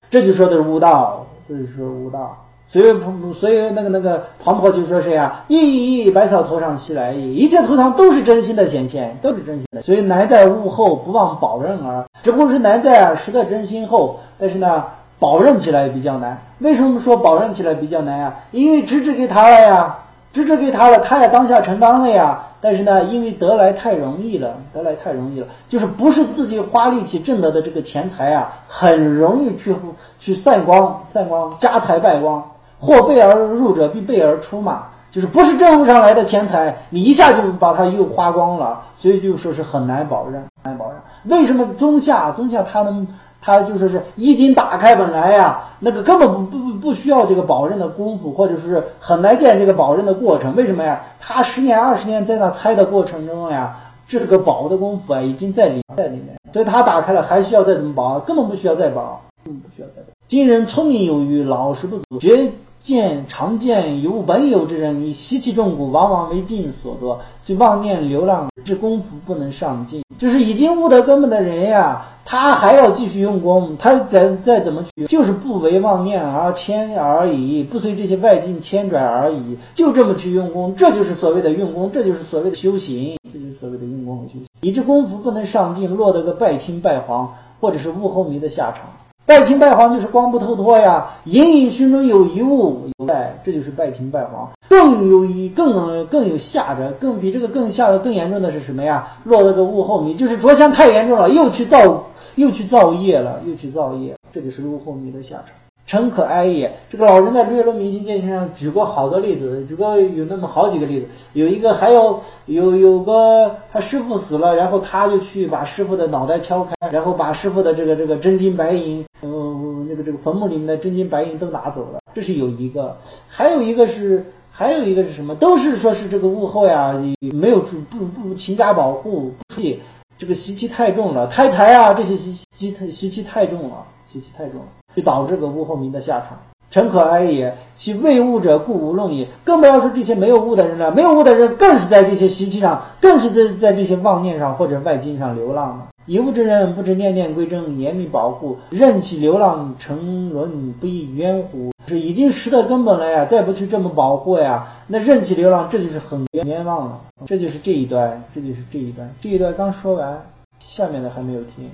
这就说的是悟道，这就说悟道。所以，所以那个那个黄婆就说是呀，一一一百草头上西来意，一切图腾都是真心的显现，都是真心的。所以难在悟后，不忘保任耳。只不过是难在啊，识得真心后，但是呢，保任起来比较难。为什么说保任起来比较难呀？因为直指给他了呀，直指给他了，他也当下承担了呀。但是呢，因为得来太容易了，得来太容易了，就是不是自己花力气挣得的这个钱财啊，很容易去去散光，散光，家财败光。或备而入者必备而出嘛，就是不是政务上来的钱财，你一下就把它又花光了，所以就说是很难保任，很难保任。为什么宗夏宗夏他能他就说是易经打开本来呀，那个根本不不不需要这个保任的功夫，或者是很难见这个保任的过程。为什么呀？他十年二十年在那猜的过程中呀，这个保的功夫啊已经在里在里面，所以他打开了，还需要再怎么保？根本不需要再保，根本不需要再保。今人聪明有余，老实不足，绝见常见有本有之人，以习其重古，往往为尽所夺，所以妄念流浪，致功夫不能上进。就是已经悟得根本的人呀，他还要继续用功，他再再怎么去，就是不为妄念而牵而已，不随这些外境牵拽而已，就这么去用功，这就是所谓的用功，这就是所谓的修行，这就是所谓的用功和修行。以致功夫不能上进，落得个败青败黄，或者是悟后迷的下场。败青败黄就是光不透脱呀，隐隐胸中有一物有在，这就是败青败黄。更有一更更有下着，更比这个更下的更严重的是什么呀？落了个悟后迷，就是着相太严重了，又去造又去造业了，又去造业，这就是悟后迷的下场。诚可哀也。这个老人在《略论明心见性》上举过好多例子，举过有那么好几个例子。有一个还有有有个他师傅死了，然后他就去把师傅的脑袋敲开，然后把师傅的这个这个真金白银，嗯、呃，那个这个坟墓里面的真金白银都拿走了。这是有一个，还有一个是还有一个是什么？都是说是这个悟后呀，没有不不勤加保护，不这个习气太重了，胎财啊这些习习习气太重了，习气太重了。就导致这个悟后迷的下场。诚可哀也，其未悟者故无论也。更不要说这些没有悟的人了，没有悟的人更是在这些习气上，更是在在这些妄念上或者外境上流浪了。以悟之人不知念念归真，严密保护，任其流浪沉沦，不亦冤乎？是已经识得根本了呀，再不去这么保护呀，那任其流浪，这就是很冤枉了。这就是这一段，这就是这一段，这一段刚说完，下面的还没有听。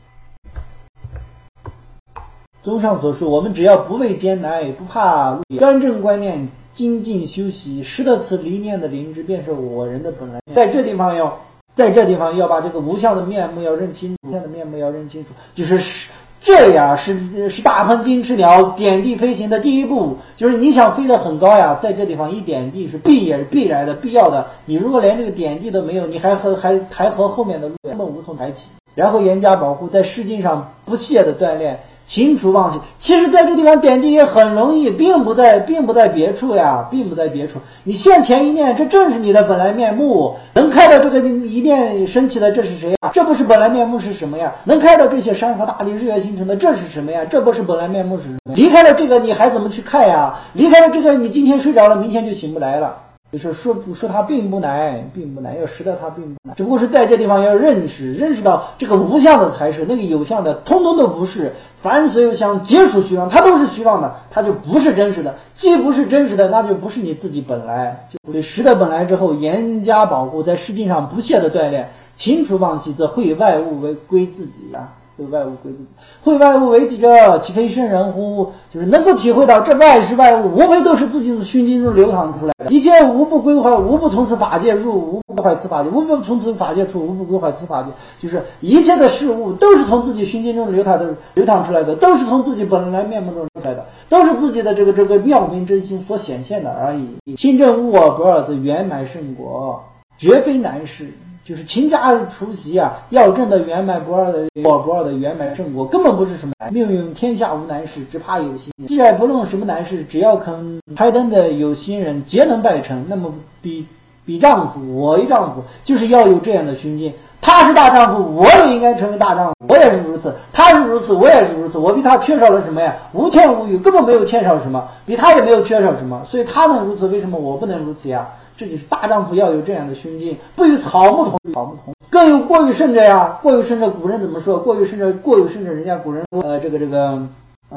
综上所述，我们只要不畏艰难，不怕端正观念，精进修习，识得此离念的灵知，便是我人的本来。在这地方要，在这地方要把这个无相的面目要认清楚，无相的面目要认清楚，就是这呀，是是大鹏金翅鸟点地飞行的第一步。就是你想飞得很高呀，在这地方一点地是必也是必然的、必要的。你如果连这个点地都没有，你还和还还和后面的路根本无从抬起。然后严加保护，在世境上不懈的锻炼。清除妄心，其实在这地方点滴也很容易，并不在，并不在别处呀，并不在别处。你现前一念，这正是你的本来面目。能开到这个一念升起的，这是谁呀？这不是本来面目是什么呀？能开到这些山河大地、日月星辰的，这是什么呀？这不是本来面目是什么？离开了这个，你还怎么去看呀？离开了这个，你今天睡着了，明天就醒不来了。就是说说它并不难，并不难，要识得它并不难，只不过是在这地方要认识，认识到这个无相的才是，那个有相的通通都不是。凡所有相，皆属虚妄，它都是虚妄的，它就不是真实的。既不是真实的，那就不是你自己本来。就对识得本来之后，严加保护，在世境上不懈的锻炼，清除妄习，则会外物为归自己啊。会外物归自己，会外物为己者，岂非圣人乎？就是能够体会到这外是外物，无非都是自己的熏经中流淌出来的。一切无不归坏，无不从此法界入，无不归坏此法界，无不从此法界出，无不归坏此法界。就是一切的事物都是从自己熏经中流淌的，流淌出来的，都是从自己本来面目中出来的，都是自己的这个这个妙明真心所显现的而已。亲正悟我不二的圆满圣果，绝非难事。就是勤加除习啊，要证的圆满不二的我不二的圆满圣果，根本不是什么难。命运天下无难事，只怕有心人。既然不论什么难事，只要肯开灯的有心人，皆能拜成。那么比比丈夫，我一丈夫，就是要有这样的熏经。他是大丈夫，我也应该成为大丈夫，我也是如此。他是如此，我也是如此。我比他缺少了什么呀？无欠无余，根本没有欠少什么，比他也没有缺少什么。所以他能如此，为什么我不能如此呀？这就是大丈夫要有这样的熏经，不与草木同，草木同。更有过于甚者呀，过于甚者，古人怎么说？过于甚者，过于甚者，人家古人说，呃，这个这个，嗯、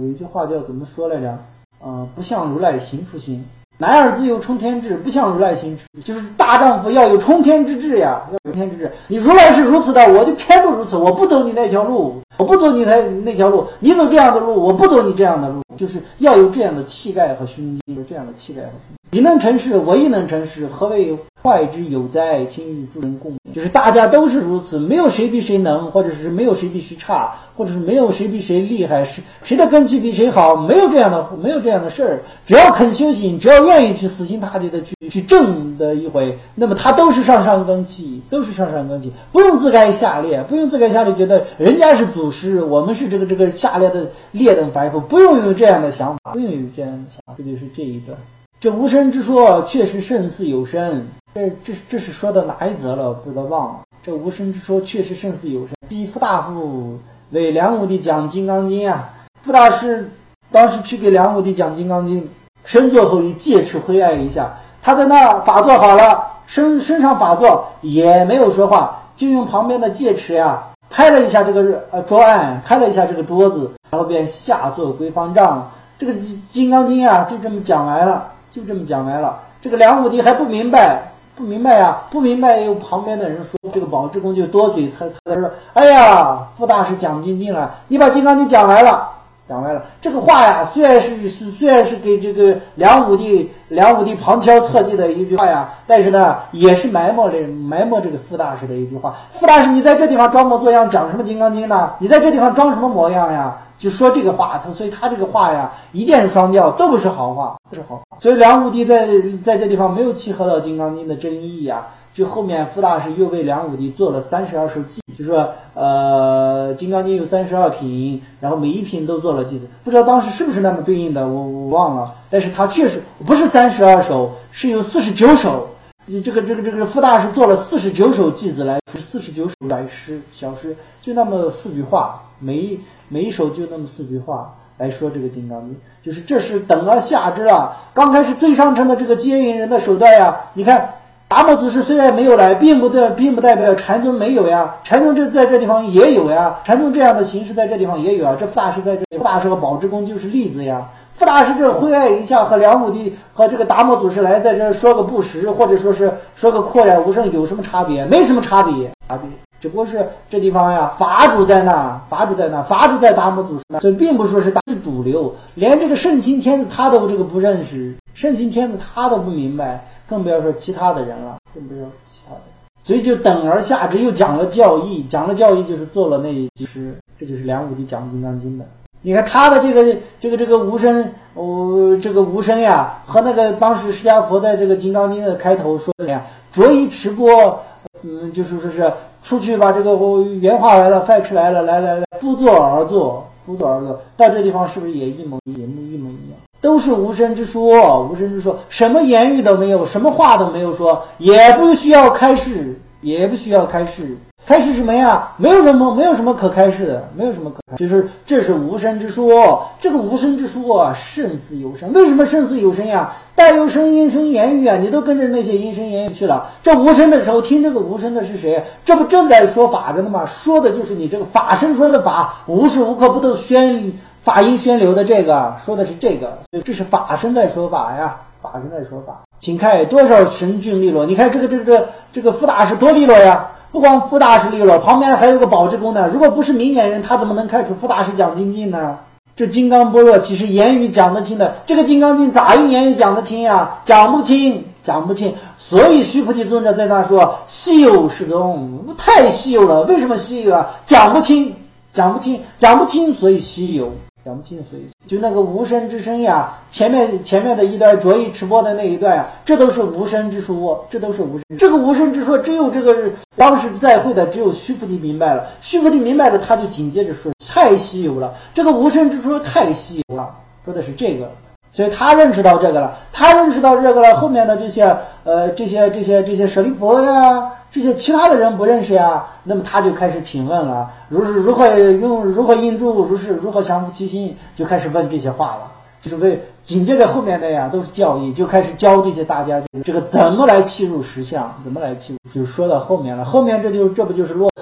有一句话叫怎么说来着？呃，不向如来行出心。男儿自有冲天志，不向如来行出，就是大丈夫要有冲天之志呀，要有冲天之志。你如来是如此的，我就偏不如此，我不走你那条路，我不走你那那条路，你走这样的路，我不走你这样的路，就是要有这样的气概和胸襟，有这样的气概和胸襟。你能成事，我亦能成事，何谓坏之有哉？请与诸人共勉。就是大家都是如此，没有谁比谁能，或者是没有谁比谁差，或者是没有谁比谁厉害，是谁的根气比谁好，没有这样的没有这样的事儿。只要肯修行，只要愿意去死心塌地的去去正的一回，那么他都是上上根器，都是上上根器，不用自甘下劣，不用自甘下劣，觉得人家是祖师，我们是这个这个下列的劣等凡夫，不用有这样的想法，不用有这样的想法。这就是这一段。这无声之说确实胜似有声，这这这是说的哪一则了？不知道忘了。这无声之说确实胜似有声。即傅大夫为梁武帝讲《金刚经》啊，傅大师当时去给梁武帝讲《金刚经》，身坐后以戒尺挥爱一下，他在那法座好了，身身上法座也没有说话，就用旁边的戒尺呀拍了一下这个呃桌案，拍了一下这个桌子，然后便下坐归方丈。这个《金刚经》啊，就这么讲完了。就这么讲来了，这个梁武帝还不明白，不明白呀，不明白。有旁边的人说，这个宝志公就多嘴，他他说：“哎呀，傅大师讲金经了，你把《金刚经》讲完了，讲完了。”这个话呀，虽然是虽然是给这个梁武帝梁武帝旁敲侧击的一句话呀，但是呢，也是埋没了埋没这个傅大师的一句话。傅大师，你在这地方装模作样讲什么《金刚经》呢？你在这地方装什么模样呀？就说这个话，他所以他这个话呀，一箭双雕，都不是好话，不是好话。所以梁武帝在在这地方没有契合到《金刚经》的真意啊。就后面傅大师又为梁武帝做了三十二首偈，就说呃，《金刚经》有三十二品，然后每一品都做了偈子，不知道当时是不是那么对应的，我我忘了。但是他确实不是三十二首，是有四十九首。这个这个这个傅大师做了四十九首偈子来，四十九首短诗小诗，就那么四句话，每一每一首就那么四句话来说这个金刚经，就是这是等而下之啊。刚开始最上乘的这个接引人的手段呀，你看达摩祖师虽然没有来，并不代并不代表禅宗没有呀，禅宗这在这地方也有呀，禅宗这样的形式在这地方也有啊。这傅大师在这里，傅大师和宝志公就是例子呀。傅大师这挥爱一下和梁武帝和这个达摩祖师来在这说个不实，或者说是说个扩然无胜，有什么差别？没什么差别，差别只不过是这地方呀，法主在那，法主在那，法主在达摩祖师那，所以并不说是大是主流，连这个圣心天子他都这个不认识，圣心天子他都不明白，更不要说其他的人了，更不要说其他的人。所以就等而下之，又讲了教义，讲了教义就是做了那几诗，这就是梁武帝讲《金刚经》的。你看他的这个这个这个无声，哦，这个无声呀，和那个当时释迦佛在这个《金刚经》的开头说的呀，着以持钵，嗯，就是说是出去把这个原话来了，饭吃来了，来来来，夫坐而坐，夫坐而坐，到这地方是不是也一模一模一模一样？都是无声之说，无声之说，什么言语都没有，什么话都没有说，也不需要开示，也不需要开示。开示什么呀？没有什么，没有什么可开示的，没有什么可开示，就是这是无声之说。这个无声之说啊，胜似有声。为什么胜似有声呀？带有声音声言语啊，你都跟着那些音声言语去了。这无声的时候，听这个无声的是谁？这不正在说法着呢吗？说的就是你这个法身说的法，无时无刻不都宣法音宣流的这个，说的是这个，所以这是法身在说法呀。法身在说法，请看多少神俊利落。你看这个这个这个、这个傅大师多利落呀！不光傅大师利落，旁边还有个宝志公呢。如果不是明眼人，他怎么能看出傅大师讲经经呢？这金刚般若其实言语讲得清的，这个金刚经咋用言语讲得清呀？讲不清，讲不清。所以须菩提尊者在那说稀有世宗，太稀有了。为什么稀有啊？讲不清，讲不清，讲不清，所以稀有。讲不清，所以就那个无声之声呀，前面前面的一段着意持钵的那一段呀，这都是无声之说，这都是无声。这个无声之说，只有这个当时在会的只有须菩提明白了，须菩提明白了，他就紧接着说太稀有了，这个无声之说太稀有了，说的是这个。所以他认识到这个了，他认识到这个了，后面的这些呃这些这些这些舍利佛呀，这些其他的人不认识呀，那么他就开始请问了，如是如何用如何印住，如是如何降伏其心，就开始问这些话了，就是为紧接着后面的呀都是教义，就开始教这些大家这个怎么来契入实相，怎么来契入，就说到后面了，后面这就这不就是落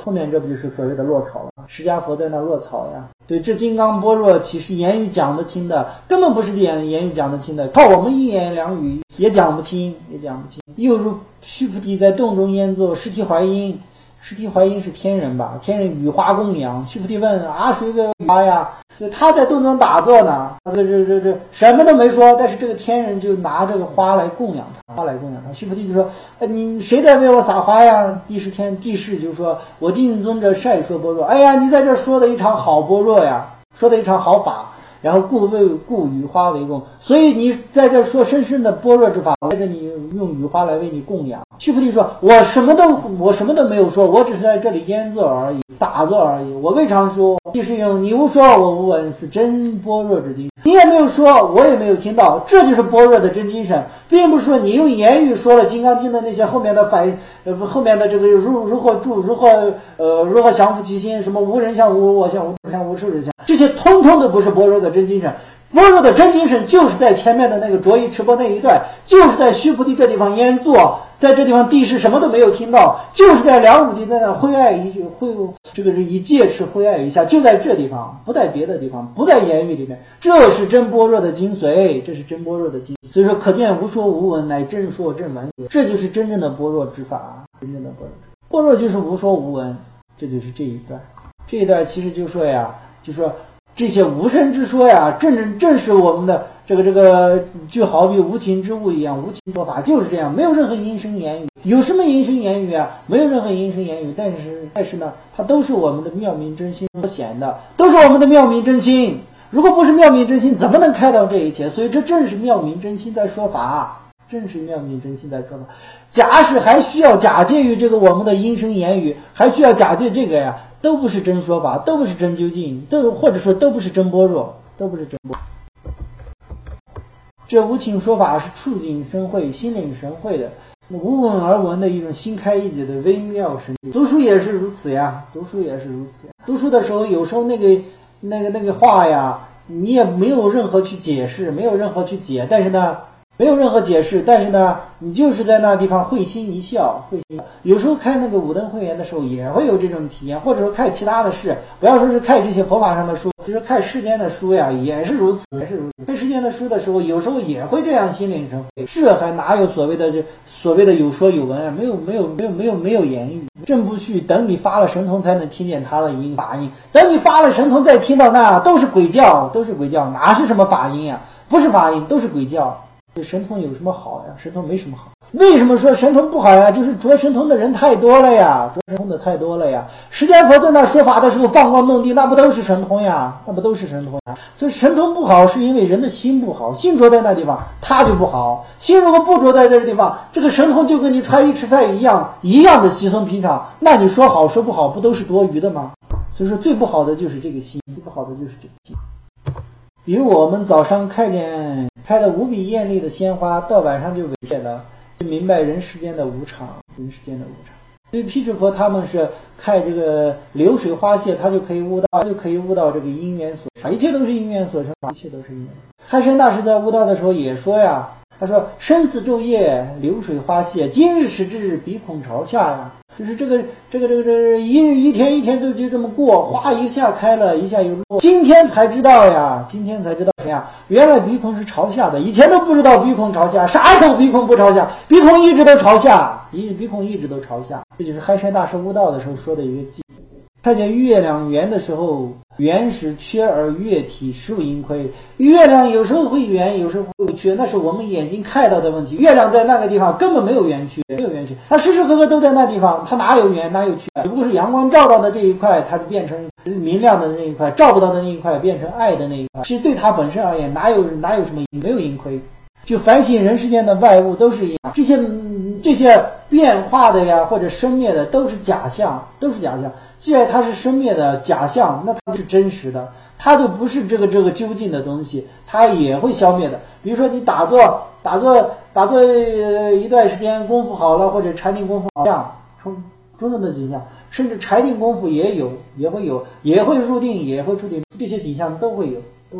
后面这不就是所谓的落草了？释迦佛在那落草呀。对，这金刚般若岂是言语讲得清的？根本不是言言语讲得清的，靠我们一言两语也讲不清，也讲不清。又如须菩提在洞中焉坐，尸体怀音。尸体怀音是天人吧？天人雨花供养。须菩提问啊，谁为雨花呀？就他在洞中打坐呢，这这这这什么都没说，但是这个天人就拿这个花来供养他，花来供养他。须菩提就说：“哎，你谁在为我撒花呀？”帝释天帝释就说：“我尽尊者晒说般若。”哎呀，你在这说的一场好般若呀，说的一场好法。然后故为故雨花为供，所以你在这说深深的般若之法，在这你用雨花来为你供养。须菩提说：“我什么都我什么都没有说，我只是在这里烟坐而已，打坐而已。我未尝说。即是用你无说，我无闻，是真般若之精。你也没有说，我也没有听到，这就是般若的真精神，并不是说你用言语说了《金刚经》的那些后面的反呃后面的这个如如何住如何呃如何降伏其心，什么无人相无我相无相无处人相，这些通通都不是般若的真精神。般若的真精神就是在前面的那个着衣持钵那一段，就是在须菩提这地方烟坐，在这地方帝释什么都没有听到，就是在梁武帝在那挥爱一挥这个是以戒尺挥爱一下，就在这地方，不在别的地方，不在言语里面，这是真般若的精髓，这是真般若的精髓。所以说可见无说无闻乃真说真闻，这就是真正的般若之法，真正的般若。般若就是无说无闻，这就是这一段。这一段其实就说呀，就说这些无声之说呀，正正正是我们的这个这个，就好比无情之物一样，无情说法就是这样，没有任何音声言语。有什么音声言语啊？没有任何音声言语，但是但是呢，它都是我们的妙明真心所显的，都是我们的妙明真心。如果不是妙明真心，怎么能开导这一切？所以这正是妙明真心在说法，正是妙明真心在说法。假使还需要假借于这个我们的音声言语，还需要假借这个呀，都不是真说法，都不是真究竟，都或者说都不是真般若，都不是真般若。这无情说法是触景生慧、心领神会的，无闻而闻的一种心开意解的微妙神迹。读书也是如此呀，读书也是如此呀。读书的时候，有时候那个那个那个话呀，你也没有任何去解释，没有任何去解，但是呢。没有任何解释，但是呢，你就是在那地方会心一笑，会心。有时候开那个五灯会员的时候也会有这种体验，或者说看其他的事，不要说是看这些佛法上的书，就是看世间的书呀，也是如此，也是如此。看世间的书的时候，有时候也会这样心领神会。这还哪有所谓的这所谓的有说有闻啊？没有没有没有没有没有言语。正不续，等你发了神通才能听见他的音法音，等你发了神通再听到那都是鬼叫，都是鬼叫，哪是什么法音呀？不是法音，都是鬼叫。这神通有什么好呀？神通没什么好。为什么说神通不好呀？就是着神通的人太多了呀，着神通的太多了呀。释迦佛在那说法的时候放光梦地，那不都是神通呀？那不都是神通呀？所以神通不好是因为人的心不好，心着在那地方，他就不好。心如果不着在这个地方，这个神通就跟你穿衣吃饭一样，一样的稀松平常。那你说好说不好，不都是多余的吗？所以说最不好的就是这个心，最不好的就是这个心。比如我们早上看见开得无比艳丽的鲜花，到晚上就猥亵了，就明白人世间的无常，人世间的无常。所以辟支佛他们是看这个流水花谢，他就可以悟到，就可以悟到这个因缘所生，一切都是因缘所生，一切都是因缘。汉山大师在悟道的时候也说呀，他说生死昼夜，流水花谢，今日始至，鼻孔朝下呀。就是这个这个这个这个一日一天一天都就这么过，花一下开了，一下又落。今天才知道呀，今天才知道呀，原来鼻孔是朝下的，以前都不知道鼻孔朝下，啥时候鼻孔不朝下？鼻孔一直都朝下，一鼻孔一直都朝下。这就是憨山大师悟道的时候说的一个偈。看见月亮圆的时候，圆时缺而月体实无盈亏。月亮有时候会圆，有时候会缺，那是我们眼睛看到的问题。月亮在那个地方根本没有圆缺，没有圆缺，它时时刻刻都在那地方，它哪有圆哪有缺？只不过是阳光照到的这一块，它就变成明亮的那一块；照不到的那一块，变成爱的那一块。其实对它本身而言，哪有哪有什么没有盈亏？就凡行人世间的外物都是一样，这些这些变化的呀，或者生灭的，都是假象，都是假象。既然它是生灭的假象，那它是真实的，它就不是这个这个究竟的东西，它也会消灭的。比如说你打坐，打坐，打坐一段时间功夫好了，或者禅定功夫好了，种种种的景象，甚至禅定功夫也有，也会有，也会入定，也会出定，这些景象都会有，都会有。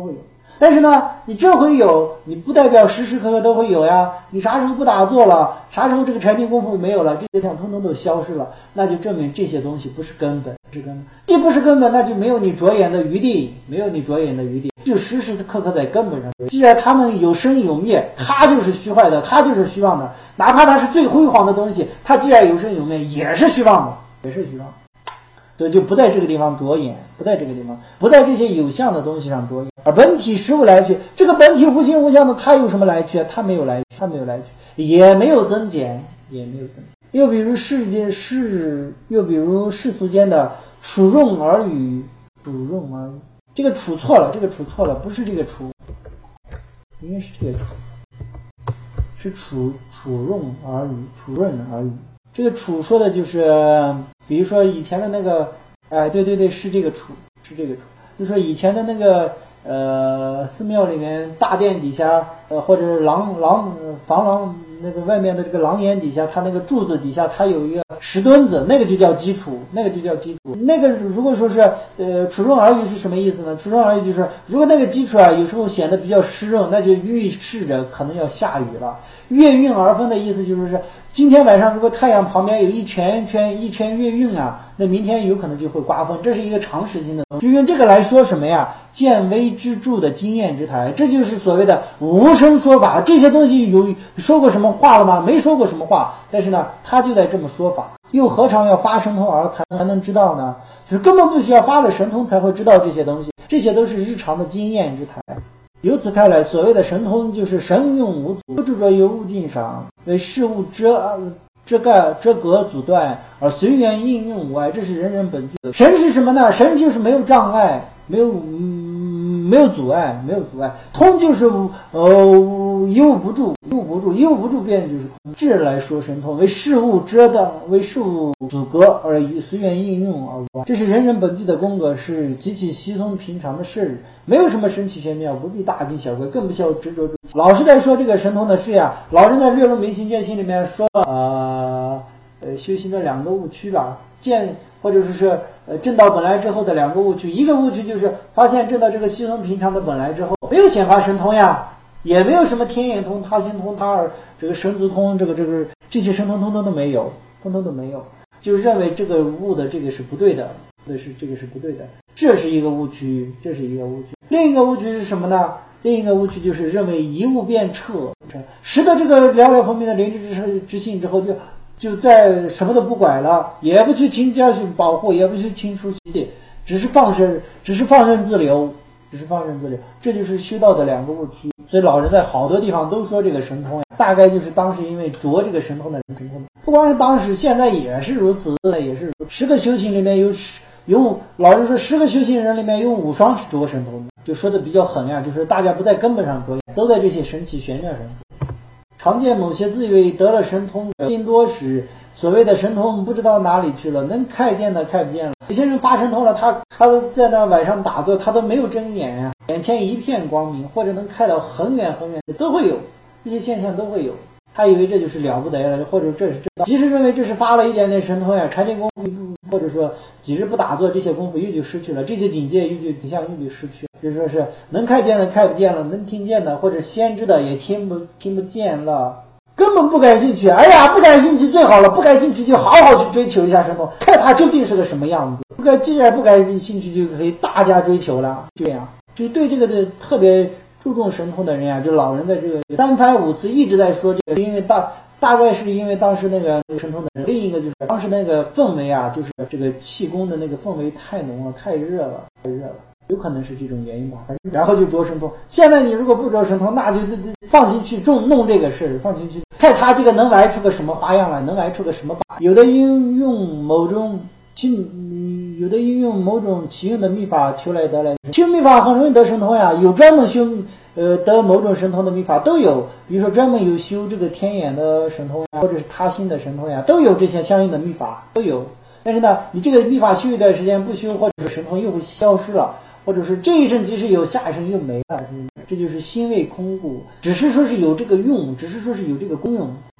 但是呢，你这会有，你不代表时时刻刻都会有呀。你啥时候不打坐了，啥时候这个禅定功夫没有了，这些想通通都消失了，那就证明这些东西不是根本，是根本。既不是根本，那就没有你着眼的余地，没有你着眼的余地，就时时刻刻在根本上。既然他们有生有灭，它就是虚坏的，它就是虚妄的。哪怕它是最辉煌的东西，它既然有生有灭，也是虚妄的，也是虚妄的。所以就不在这个地方着眼，不在这个地方，不在这些有相的东西上着眼，而本体实无来去。这个本体无形无相的，它有什么来去啊？它没有来去，它没有来去，也没有增减，也没有增减。又比如世界世，又比如世俗间的处用而语，处用而语，这个处错了，这个处错了，不是这个处，应该是这个处，是处处用而语，处润而语。这个处说的就是，比如说以前的那个，哎，对对对，是这个处，是这个处，就说以前的那个呃寺庙里面大殿底下，呃或者廊廊房廊那个外面的这个廊檐底下，它那个柱子底下，它有一个石墩子，那个就叫基础，那个就叫基础。那个如果说是呃处润而语是什么意思呢？处润而语就是，如果那个基础啊有时候显得比较湿润，那就预示着可能要下雨了。月晕而分的意思就是，今天晚上如果太阳旁边有一圈圈一圈月晕啊，那明天有可能就会刮风，这是一个常识性的东西。就用这个来说什么呀？见微知著的经验之台，这就是所谓的无声说法。这些东西有说过什么话了吗？没说过什么话，但是呢，他就在这么说法。又何尝要发神通而才能知道呢？就是根本不需要发了神通才会知道这些东西，这些都是日常的经验之台。由此看来，所谓的神通就是神用无阻，住着有物境上，为事物遮遮盖遮隔阻断，而随缘应用无碍，这是人人本具的。神是什么呢？神就是没有障碍，没有嗯没有阻碍，没有阻碍。通就是呃一物不住，一物不住，一物不住便就是空。智来说神通，为事物遮挡，为事物阻隔而随缘应用而无碍，这是人人本具的功格，是极其稀松平常的事。没有什么神奇玄妙，不必大惊小怪，更不需要执着。老是在说这个神通的事呀。老人在《略论明心见性》里面说，呃呃，修行的两个误区吧，见或者说是呃证到本来之后的两个误区。一个误区就是发现证到这个稀松平常的本来之后，没有显发神通呀，也没有什么天眼通、他心通、他耳这个神足通，这个这个这些神通通通都没有，通通都没有，就认为这个悟的这个是不对的。这是这个是不对的，这是一个误区，这是一个误区。另一个误区是什么呢？另一个误区就是认为一物变彻，识得这个寥寥分明的灵智之之性之后，就就在什么都不管了，也不去勤加去保护，也不去清除习气，只是放生，只是放任自流，只是放任自流。这就是修道的两个误区。所以老人在好多地方都说这个神通呀，大概就是当时因为着这个神通的人神通，不光是当时，现在也是如此，也是如此。十个修行里面有十。有老人说，十个修行人里面有五双是着神通的，就说的比较狠呀，就是大家不在根本上着眼，都在这些神奇玄妙上。常见某些自以为得了神通，心多时，所谓的神通不知道哪里去了，能看见的看不见了。有些人发神通了，他他在那晚上打坐，他都没有睁眼呀，眼前一片光明，或者能看到很远很远的，都会有这些现象，都会有。他以为这就是了不得了，或者这是真，即使认为这是发了一点点神通呀，禅定功夫，或者说几日不打坐，这些功夫又就失去了，这些境界又就景象又就失去了。就说是能看见的看不见了，能听见的或者先知的也听不听不见了，根本不感兴趣。哎呀，不感兴趣最好了，不感兴趣就好好去追求一下神通，看它究竟是个什么样子。不感既然不感兴趣，就可以大加追求了。这样就对这个的特别注重神通的人呀、啊，就老人在这个三番五次一直在说这个，因为大大概是因为当时那个神通的人，另一个就是当时那个氛围啊，就是这个气功的那个氛围太浓了，太热了，太热了，有可能是这种原因吧。然后就着神通。现在你如果不着神通，那就就就放心去重弄这个事，放心去看他这个能玩出个什么花样来，能玩出个什么把。有的应用某种奇，有的应用某种奇用的秘法求来得来。修秘法很容易得神通呀，有专门修呃得某种神通的秘法都有，比如说专门有修这个天眼的神通呀，或者是他心的神通呀，都有这些相应的秘法都有。但是呢，你这个秘法修一段时间不修，或者是神通又会消失了，或者是这一生即使有，下一生又没了，这就是心未空故，只是说是有这个用，只是说是有这个功用，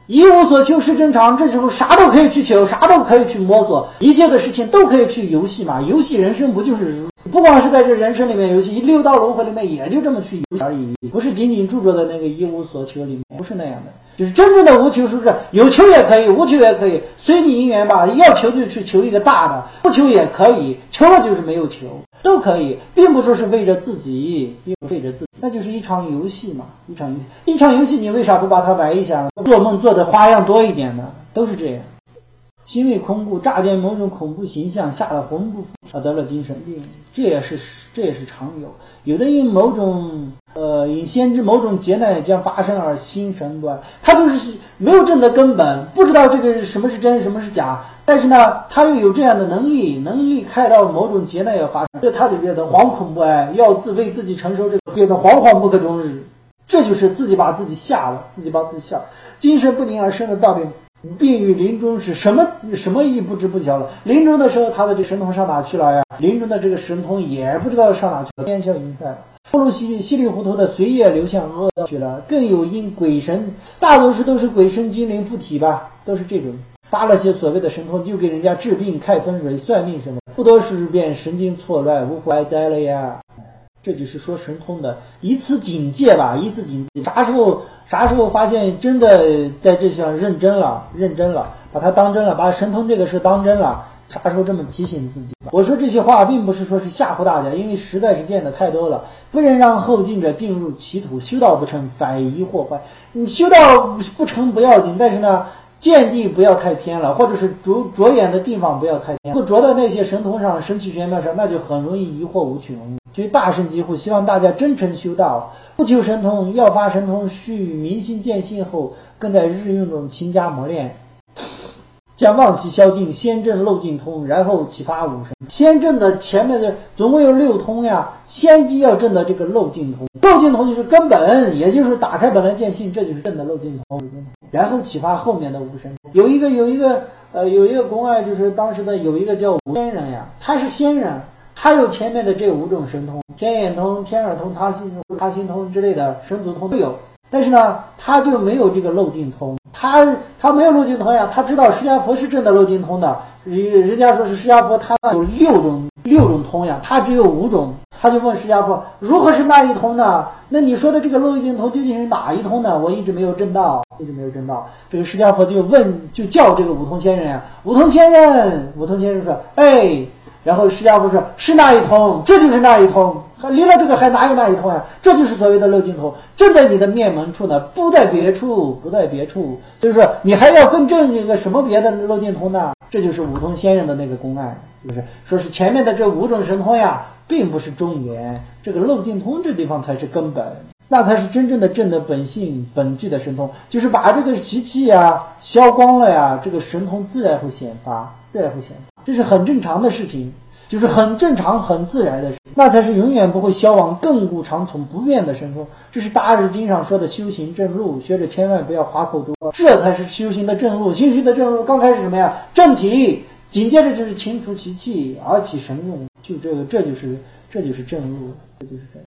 一无所求是正常，这时候啥都可以去求，啥都可以去摸索，一切的事情都可以去游戏嘛。游戏人生不就是如此？不光是在这人生里面游戏，六道轮回里面也就这么去游戏而已，不是仅仅注着在那个一无所求里面，不是那样的。就是真正的无求，是不是有求也可以，无求也可以，随你因缘吧。要求就去求一个大的，不求也可以，求了就是没有求，都可以，并不说是为着自己，并不是为着自己，那就是一场游戏嘛，一场游戏，一场游戏，你为啥不把它玩一下？做梦做的花样多一点呢？都是这样。心为恐怖，乍见某种恐怖形象，吓得魂不附体，得了精神病，这也是这也是常有。有的因某种呃因先知某种劫难将发生而心神乱，他就是没有证的根本，不知道这个什么是真，什么是假。但是呢，他又有这样的能力，能力看到某种劫难要发生，这他就觉得惶恐不安，要自为自己承受这个，觉得惶惶不可终日。这就是自己把自己吓了，自己把自己吓了，精神不宁而生的大病。病于临终时，什么什么亦不知不晓了。临终的时候，他的这神通上哪去了呀？临终的这个神通也不知道上哪去了，天消云散，后路稀稀里糊涂的随业流向恶道去了。更有因鬼神，大多数都是鬼神精灵附体吧，都是这种发了些所谓的神通，就给人家治病、看风水、算命什么，不多时便神经错乱，无怀灾了呀。这就是说神通的一次警戒吧，一次警戒。啥时候啥时候发现真的在这项认真了，认真了，把它当真了，把神通这个事当真了，啥时候这么提醒自己吧。我说这些话并不是说是吓唬大家，因为实在是见的太多了。不忍让后进者进入歧途，修道不成，反疑惑坏。你修道不成不要紧，但是呢，见地不要太偏了，或者是着着眼的地方不要太偏，不着在那些神通上、神奇玄妙上，那就很容易疑惑无穷。所以大圣疾呼希望大家真诚修道，不求神通，要发神通，须明心见性后，更在日用中勤加磨练，将妄习消尽，先证漏尽通，然后启发五神。先证的前面的总共有六通呀，先必要证的这个漏尽通，漏尽通就是根本，也就是打开本来见性，这就是证的漏尽通。然后启发后面的五神。有一个有一个呃有一个公案，就是当时的有一个叫无仙人呀，他是仙人。他有前面的这五种神通，天眼通、天耳通、他心通、他心通之类的神足通都有，但是呢，他就没有这个漏尽通，他他没有漏尽通呀，他知道释迦佛是真的漏尽通的，人家说是释迦佛他有六种六种通呀，他只有五种，他就问释迦佛如何是那一通呢？那你说的这个漏尽通究竟是哪一通呢？我一直没有证到，一直没有证到。这个释迦佛就问，就叫这个五通仙人呀，五通仙人，五通仙人说，哎。然后释迦佛说是那一通，这就是那一通，还离了这个还哪有那一通呀？这就是所谓的漏尽通，正在你的面门处呢，不在别处，不在别处。就是说你还要更正一个什么别的漏尽通呢？这就是五通仙人的那个公案，就是说是前面的这五种神通呀，并不是中原，这个漏尽通这地方才是根本，那才是真正的正的本性本具的神通，就是把这个习气呀消光了呀，这个神通自然会显发，自然会显发。这是很正常的事情，就是很正常很自然的事情，那才是永远不会消亡亘古长存不变的神通。这是大日经上说的修行正路，学者千万不要夸口多，这才是修行的正路。修行的正路刚开始什么呀？正体，紧接着就是清除习气而起神用，就这个这就是这就是正路，这就是正路。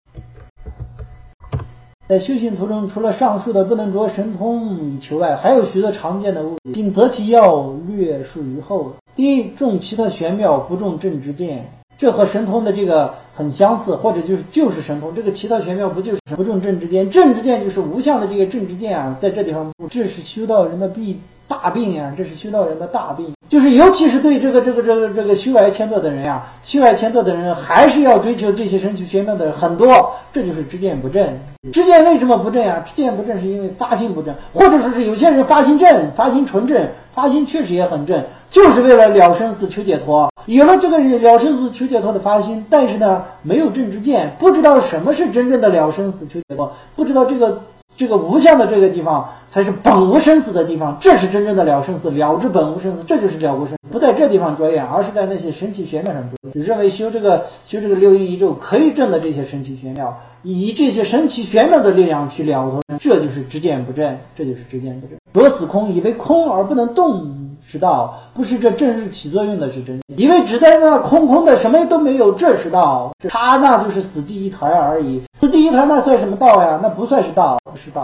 在修行途中，除了上述的不能着神通以求外，还有许多常见的误解，仅择其要，略述于后。第一，重奇特玄妙，不重正直见，这和神通的这个很相似，或者就是就是神通。这个奇特玄妙不就是不重正直见？正直见就是无相的这个正直见啊，在这地方，这是修道人的必大病啊，这是修道人的大病。就是尤其是对这个这个这个这个修来迁作的人呀、啊，修来迁作的人还是要追求这些神奇玄妙的人很多，这就是知见不正。知见为什么不正呀、啊？知见不正是因为发心不正，或者说是有些人发心正，发心纯正，发心确实也很正，就是为了了生死求解脱。有了这个了生死求解脱的发心，但是呢，没有正知见，不知道什么是真正的了生死求解脱，不知道这个。这个无相的这个地方才是本无生死的地方，这是真正的了生死，了知本无生死，这就是了无生死。不在这地方着眼，而是在那些神奇玄妙上着眼，就认为修这个修这个六阴一咒可以证的这些神奇玄妙，以这些神奇玄妙的力量去了脱，这就是知见不正，这就是知见不正。着死空，以为空而不能动是道，不是这正日起作用的是真；以为只在那空空的什么都没有，这是道，他那就是死寂一团而已。死寂一团那算什么道呀？那不算是道，不是道。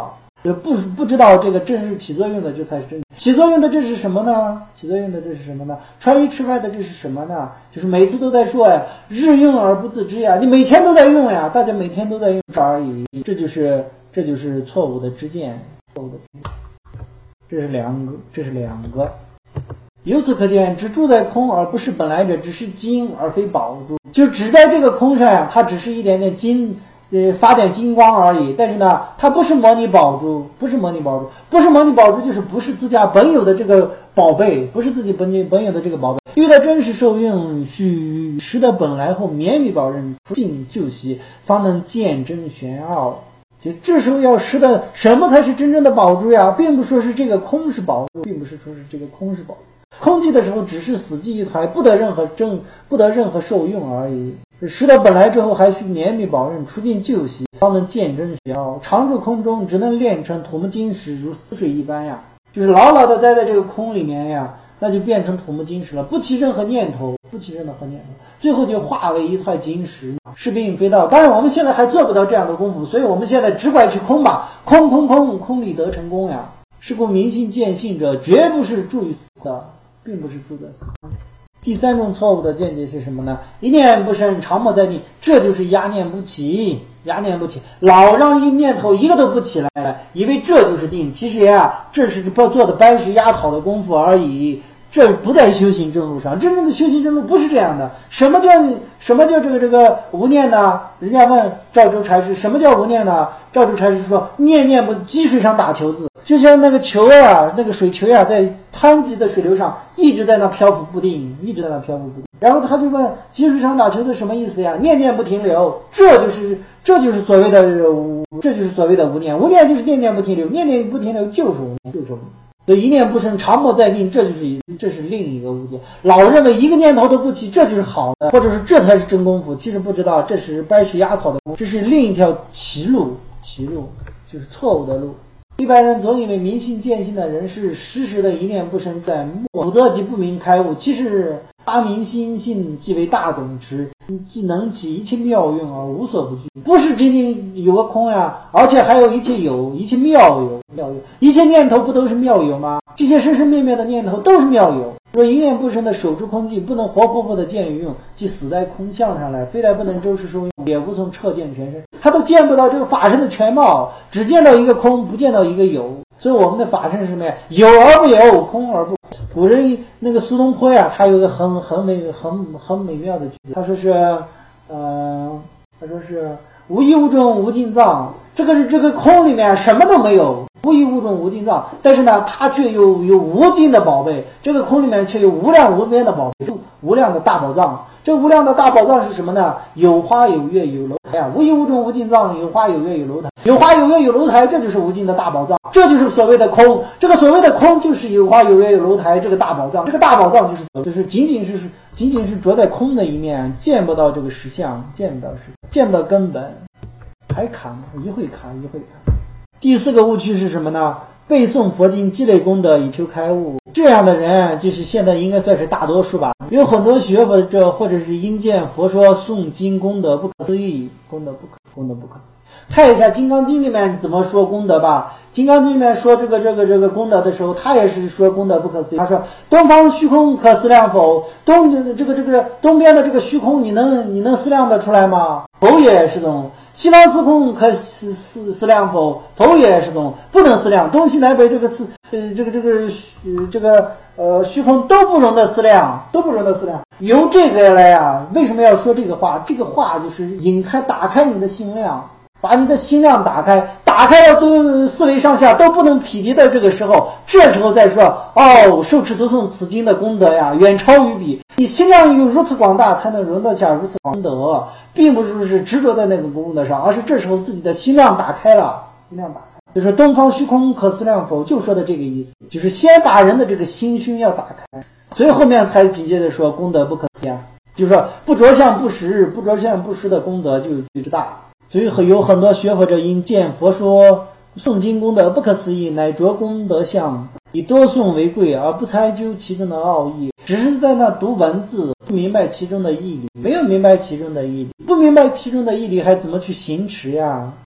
不不知道这个正是起作用的，这才是真。起作用的这是什么呢？起作用的这是什么呢？穿衣吃饭的这是什么呢？就是每次都在说呀，日用而不自知呀，你每天都在用呀，大家每天都在用而已，这就是这就是错误的知见，错误的知见。这是两个，这是两个。由此可见，只住在空而不是本来者，只是金而非宝珠，就只在这个空上呀，它只是一点点金。呃，发点金光而已，但是呢，它不是模拟宝珠，不是模拟宝珠，不是模拟宝珠，就是不是自家本有的这个宝贝，不是自己本本有的这个宝贝。遇到真实受用，须识得本来后，免于保人出尽就习，方能见真玄奥。就这时候要识得什么才是真正的宝珠呀，并不说是这个空是宝珠，并不是说是这个空是宝珠。空寂的时候只是死寂一台，不得任何正，不得任何受用而已。识得本来之后，还需绵密保任，出尽就习，方能见真玄奥。常住空中，只能炼成土木金石，如死水一般呀。就是牢牢的待在这个空里面呀，那就变成土木金石了，不起任何念头，不起任何念头，最后就化为一块金石，是并非道。当然我们现在还做不到这样的功夫，所以我们现在只管去空吧，空空空，空里得成功呀。是故明心见性者，绝不是住于死的，并不是住在死。第三种错误的见解是什么呢？一念不生，常默在定，这就是压念不起，压念不起，老让一念头一个都不起来了，以为这就是定，其实呀，这是做的白石压草的功夫而已，这不在修行正路上。真正的修行正路不是这样的。什么叫什么叫这个这个无念呢？人家问赵州禅师，什么叫无念呢？赵州禅师说，念念不积水上打球字，就像那个球啊，那个水球呀、啊，在湍急的水流上一直在那漂浮不定，一直在那漂浮不定。然后他就问，积水上打球字什么意思呀？念念不停留，这就是这就是所谓的这就是所谓的无念。无念就是念念不停留，念念不停留就是无念，就是无念。所以一念不生，常默在定，这就是这是另一个误解。老认为一个念头都不起，这就是好的，或者是这才是真功夫。其实不知道，这是白石压草的功夫，这是另一条歧路，歧路就是错误的路。一般人总以为明心见性的人是时时的一念不生在默，否则即不明开悟。其实大明心性即为大总持，既能起一切妙用而无所不具。不是仅仅有个空呀，而且还有一切有，一切妙有，妙有，一切念头不都是妙有吗？这些生生灭灭的念头都是妙有。若一念不生的守住空寂，不能活泼泼的见于用，即死在空相上来，非但不能周时受用，也无从彻见全身。他都见不到这个法身的全貌，只见到一个空，不见到一个有。所以我们的法身是什么呀？有而不有，空而不空。古人那个苏东坡呀，他有一个很很美很很美妙的句子，他说是，呃，他说是无一物中无尽藏。这个是这个空里面什么都没有，无一物中无尽藏，但是呢，它却有有无尽的宝贝。这个空里面却有无量无边的宝贝，无量的大宝藏。这无量的大宝藏是什么呢？有花有月有楼台啊，无一物中无尽藏，有花有月有楼台，有花有月有楼台，这就是无尽的大宝藏，这就是所谓的空。这个所谓的空就是有花有月有楼台这个大宝藏，这个大宝藏就是就是仅仅是仅仅是着在空的一面，见不到这个实相，见不到实相，见不到根本。还卡，一会卡一会卡。第四个误区是什么呢？背诵佛经积累功德以求开悟，这样的人就是现在应该算是大多数吧。有很多学佛者或者是因见佛说诵经功德不可思议，功德不可功德不可思议。看一下《金刚经》里面怎么说功德吧。《金刚经》里面说这个这个这个功德的时候，他也是说功德不可思议。他说：“东方虚空可思量否？东这个这个东边的这个虚空，你能你能思量得出来吗？否也是东。西方四空可思思思量否？否也是东，不能思量。东西南北这个思呃这个这个呃这个呃虚空都不容得思量，都不容得思量。由这个来啊，为什么要说这个话？这个话就是引开打开你的心量。”把你的心量打开，打开了都四维上下都不能匹敌的这个时候，这时候再说哦，受持读诵此经的功德呀，远超于彼。你心量有如此广大，才能容得下如此功德，并不是是执着在那个功德上，而是这时候自己的心量打开了，心量打开。就是东方虚空可思量否，就说的这个意思，就是先把人的这个心胸要打开，所以后面才紧接着说功德不可思议啊，就是说不着相不实，不着相不实的功德就就大。所以有很多学佛者因见佛说诵经功德不可思议，乃着功德相，以多诵为贵，而不猜究其中的奥义，只是在那读文字，不明白其中的义理，没有明白其中的义理，不明白其中的义理还怎么去行持呀？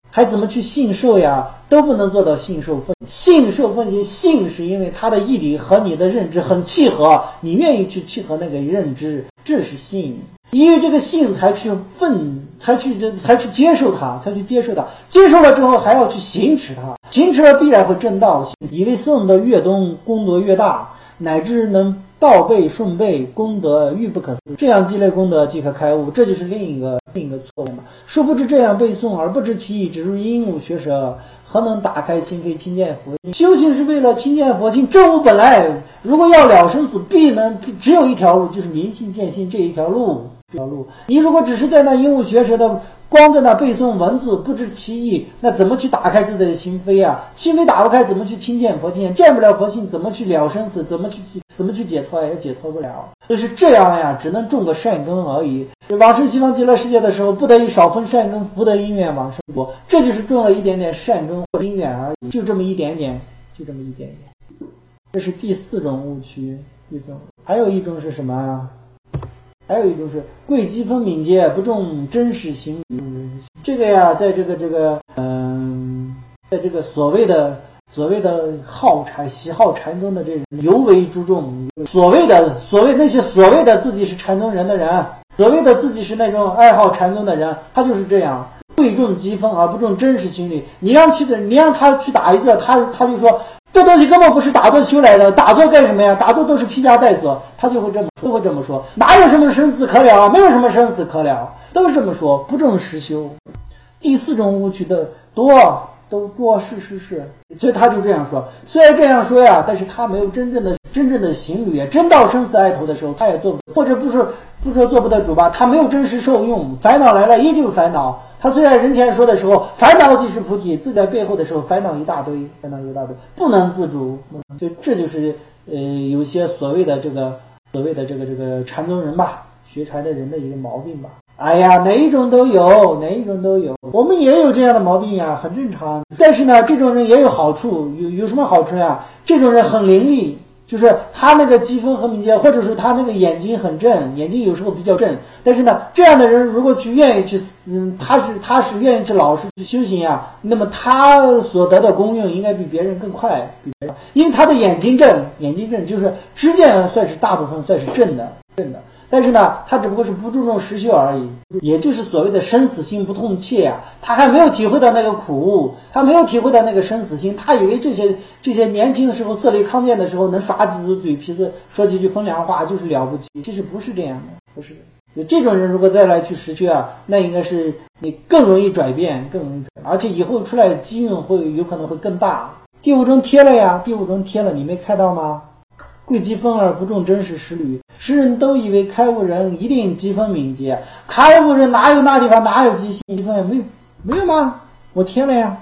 还怎么去信受呀？都不能做到信受奉行。信受奉行，信是因为他的义理和你的认知很契合，你愿意去契合那个认知，这是信。因为这个信才去奉，才去这才去接受它，才去接受它。接受了之后还要去行持它，行持了必然会正道。以为诵的越多，功德越大，乃至能倒背顺背，功德愈不可思。这样积累功德即可开悟，这就是另一个另一个错误嘛。殊不知这样背诵而不知其意，只如鹦鹉学舌，何能打开心扉，亲见佛性？修行是为了亲见佛性，正悟本来。如果要了生死，必能只有一条路，就是明心见性这一条路。这条路，你如果只是在那鹦鹉学舌的，光在那背诵文字，不知其意，那怎么去打开自己的心扉啊？心扉打不开，怎么去亲见佛性？见不了佛性，怎么去了生死？怎么去怎么去解脱？也解脱不了。就是这样呀，只能种个善根而已。往生西方极乐世界的时候，不得已少分善根，福德因缘往生国，这就是种了一点点善根或因缘而已，就这么一点点，就这么一点点。这是第四种误区。第四种，还有一种是什么啊？还有一种是贵积分敏捷，不重真实行理。这个呀，在这个这个嗯、呃，在这个所谓的所谓的好禅喜好禅宗的这种尤为注重。所谓的所谓那些所谓的自己是禅宗人的人，所谓的自己是那种爱好禅宗的人，他就是这样，贵重积分而不重真实行理。你让去的，你让他去打一个，他他就说。这东西根本不是打坐修来的，打坐干什么呀？打坐都是披枷带锁，他就会这么说，会这么说，哪有什么生死可了？没有什么生死可了，都是这么说，不正实修。第四种误区的多，都多，是是是，所以他就这样说。虽然这样说呀，但是他没有真正的真正的行旅，真到生死挨头的时候，他也做不，或者不是不说做不得主吧，他没有真实受用，烦恼来了依旧烦恼。他虽然人前说的时候烦恼即是菩提，自在背后的时候烦恼一大堆，烦恼一大堆，不能自主。就这就是呃有些所谓的这个所谓的这个这个禅宗人吧，学禅的人的一个毛病吧。哎呀，哪一种都有，哪一种都有，我们也有这样的毛病呀，很正常。但是呢，这种人也有好处，有有什么好处呀？这种人很伶俐。就是他那个积分和敏捷，或者是他那个眼睛很正，眼睛有时候比较正，但是呢，这样的人如果去愿意去，嗯，他是他是愿意去老实去修行呀，那么他所得的功用应该比别人更快，比别人，因为他的眼睛正，眼睛正就是知见算是大部分算是正的，正的。但是呢，他只不过是不注重实修而已，也就是所谓的生死心不痛切啊，他还没有体会到那个苦，他没有体会到那个生死心，他以为这些这些年轻的时候色雷康健的时候能耍几嘴嘴皮子，说几句风凉话就是了不起，其实不是这样的，不是。这种人如果再来去实修啊，那应该是你更容易转变，更容易转变，而且以后出来机运会有可能会更大。第五种贴了呀，第五种贴了，你没看到吗？贵积分而不重真实实履，世人都以为开悟人一定积分敏捷，开悟人哪有那地方哪有积积分？没有没有吗？我贴了呀，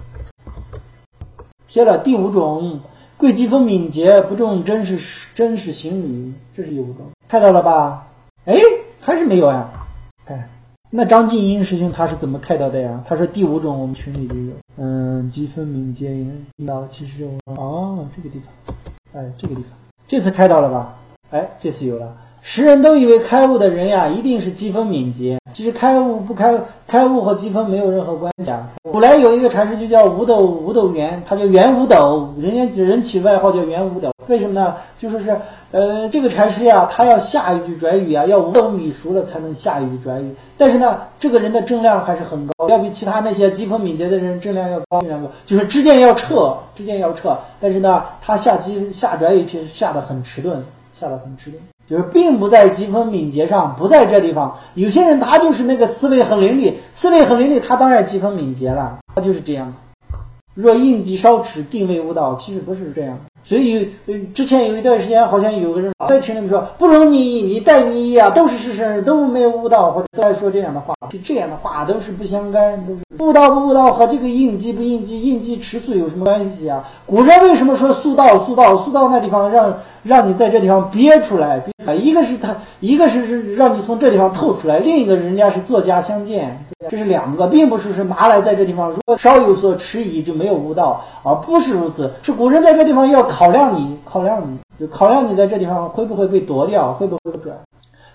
贴了。第五种，贵积分敏捷不重真实真实行履，这是第五种，看到了吧？哎，还是没有呀？哎，那张静英师兄他是怎么看到的呀？他说第五种我们群里就有，嗯，积分敏捷到其实哦这个地方，哎这个地方。这次开到了吧？哎，这次有了。时人都以为开悟的人呀，一定是积分敏捷。其实开悟不开，开悟和积分没有任何关系啊。古来有一个禅师就叫五斗五斗圆，他叫圆五斗，人家人起外号叫圆五斗。为什么呢？就说是呃，这个禅师呀，他要下一句转语啊，要五斗米熟了才能下一句转语。但是呢，这个人的正量还是很高，要比其他那些积分敏捷的人正量要高，正高，就是知见要彻，知见要彻。但是呢，他下积下转语却下得很迟钝，下得很迟钝。就是并不在积分敏捷上，不在这地方。有些人他就是那个思维很伶俐，思维很伶俐，他当然积分敏捷了，他就是这样。若应机稍迟，定位悟道，其实不是这样。所以呃，之前有一段时间，好像有个人在群里面说，不容你意，你带你意啊，都是师生，都没有悟道，或者都在说这样的话，这样的话都是不相干，都是悟道不悟道和这个应机不应机、应机迟速有什么关系啊？古人为什么说速道、速道、速道那地方让让你在这地方憋出来？憋出来一个是他，一个是是让你从这地方透出来，另一个人家是作家相见，这是两个，并不是是拿来在这地方如果稍有所迟疑就没有悟道，而不是如此，是古人在这地方要考量你，考量你，就考量你在这地方会不会被夺掉，会不会转。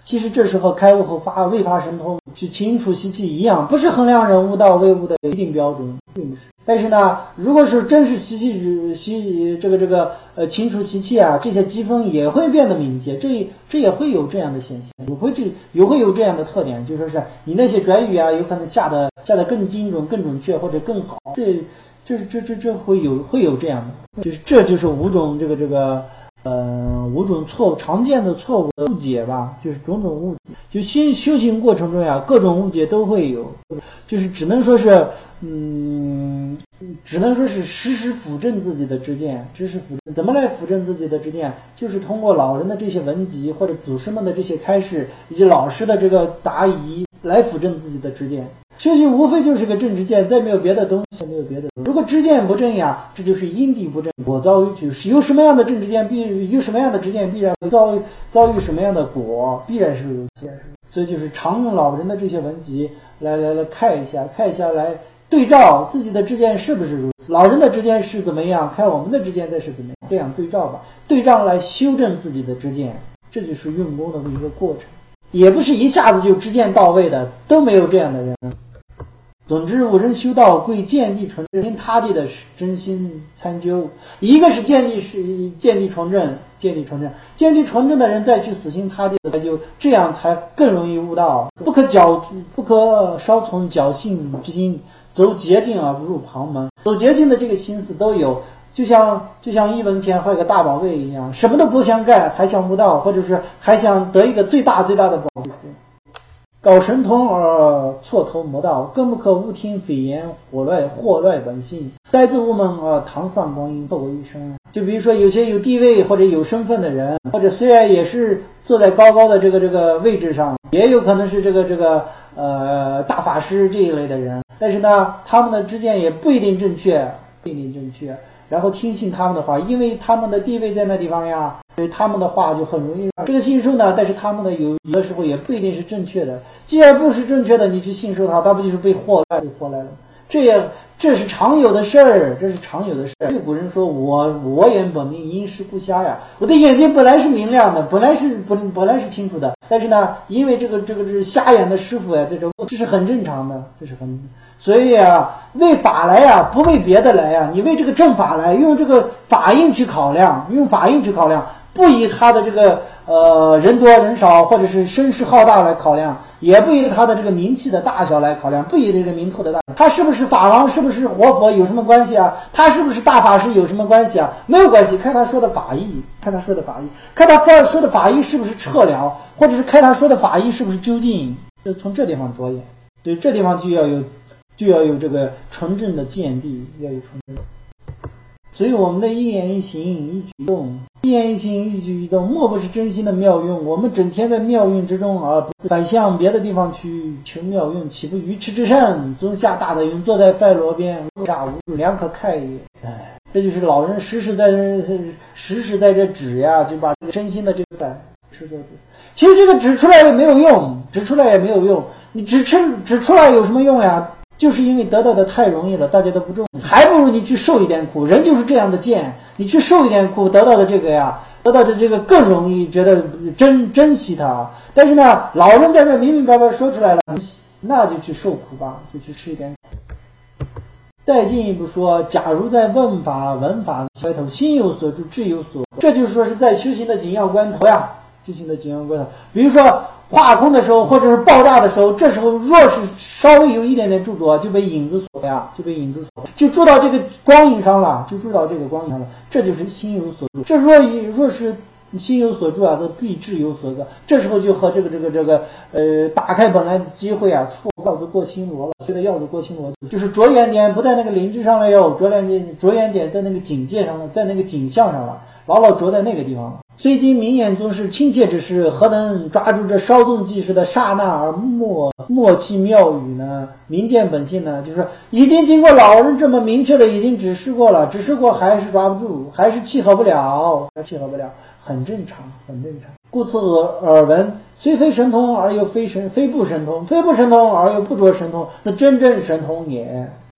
其实这时候开悟后发未发神通，去清除习气一样，不是衡量人悟道未悟的一定标准，并不是。但是呢，如果是真是习气习这个这个呃清除习气啊，这些积分也会变得敏捷，这这也会有这样的现象，也会这也会有这样的特点，就说是你那些转语啊，有可能下的下的更精准、更准确或者更好，这这这这这会有会有这样的，就是这就是五种这个这个。呃，五种错误常见的错误的误解吧，就是种种误解。就修修行过程中呀，各种误解都会有，就是只能说是，嗯，只能说是时时辅正自己的知见，知识辅正。怎么来辅正自己的知见？就是通过老人的这些文集或者祖师们的这些开示，以及老师的这个答疑来辅正自己的知见。修行无非就是个正知见，再没有别的东西，没有别的东西。如果知见不正呀，这就是因地不正，果遭于去。有什么样的正知见，必有什么样的知见，必然会遭遇遭遇什么样的果，必然是如此。所以就是常用老人的这些文集来来来看一下，看一下来对照自己的知见是不是如此。老人的知见是怎么样，看我们的知见再是怎么样，这样对照吧，对照来修正自己的知见，这就是运功的一个过程。也不是一下子就知见到位的，都没有这样的人。总之，五人修道贵见地纯正，他地的真心参究。一个是见地是见地纯正，见地纯正，见地纯正的人再去死心塌地的参究，这样才更容易悟道。不可侥不可稍从侥幸之心，走捷径而不入旁门。走捷径的这个心思都有，就像就像一文钱画一个大宝贝一样，什么都不想干，还想悟道，或者是还想得一个最大最大的宝贝。搞神通而错投魔道，更不可误听匪言，祸乱祸乱本性。呆子无门而堂丧光阴，错过一生。就比如说有些有地位或者有身份的人，或者虽然也是坐在高高的这个这个位置上，也有可能是这个这个呃大法师这一类的人，但是呢，他们的知见也不一定正确，不一定正确。然后听信他们的话，因为他们的地位在那地方呀，所以他们的话就很容易让这个信受呢。但是他们的有有的时候也不一定是正确的。既然不是正确的，你去信受它，它不就是被祸害被祸害了？这也这是常有的事儿，这是常有的事儿。古人说我我眼本明，因时不瞎呀。我的眼睛本来是明亮的，本来是本本来是清楚的，但是呢，因为这个这个是瞎眼的师傅呀，这种这是很正常的，这是很。所以啊，为法来呀、啊，不为别的来呀、啊，你为这个正法来，用这个法印去考量，用法印去考量，不以他的这个呃人多人少或者是声势浩大来考量，也不以他的这个名气的大小来考量，不以这个名头的大小，他是不是法王，是不是活佛有什么关系啊？他是不是大法师有什么关系啊？没有关系，看他说的法义，看他说的法义，看他说的法义是不是彻了，或者是看他说的法义是不是究竟，就从这地方着眼。所以这地方就要有。就要有这个纯正的见地，要有纯正。所以我们的一言一行一举一动，一言一行一举一动，莫不是真心的妙用。我们整天在妙用之中，而不反向别的地方去求妙用，岂不愚痴之甚？尊下大德云：坐在拜罗边，下无助，良可开也。哎，这就是老人时时在这时时在这指呀，就把这个真心的这个在吃着。其实这个指出来也没有用，指出来也没有用。你指出指出来有什么用呀？就是因为得到的太容易了，大家都不重视，还不如你去受一点苦。人就是这样的贱，你去受一点苦，得到的这个呀，得到的这个更容易觉得珍珍惜它。但是呢，老人在这明明白白说出来了，那就去受苦吧，就去吃一点苦。再进一步说，假如在问法文法开头心有所住，志有所，这就是说是在修行的紧要关头呀，修行的紧要关头。比如说化空的时候，或者是爆炸的时候，这时候若是稍微有一点点驻着，就被影子锁呀，就被影子锁，就住到这个光影上了，就住到这个光影上了。这就是心有所住。这若若是心有所住啊，则必志有所得。这时候就和这个这个这个呃打开本来的机会啊，错要子过青罗了。所谓的要子过青罗，就是着眼点不在那个灵智上了哟，着眼点着眼点在那个境界上了，在那个景象上了，牢牢着在那个地方了。虽今明眼宗师亲切之事，何能抓住这稍纵即逝的刹那而默默契妙语呢？明见本性呢？就是已经经过老人这么明确的已经指示过了，指示过还是抓不住，还是契合不了，还契合不了，很正常，很正常。故此耳耳闻，虽非神通而又非神，非不神通，非不神通而又不着神通，是真正神通也。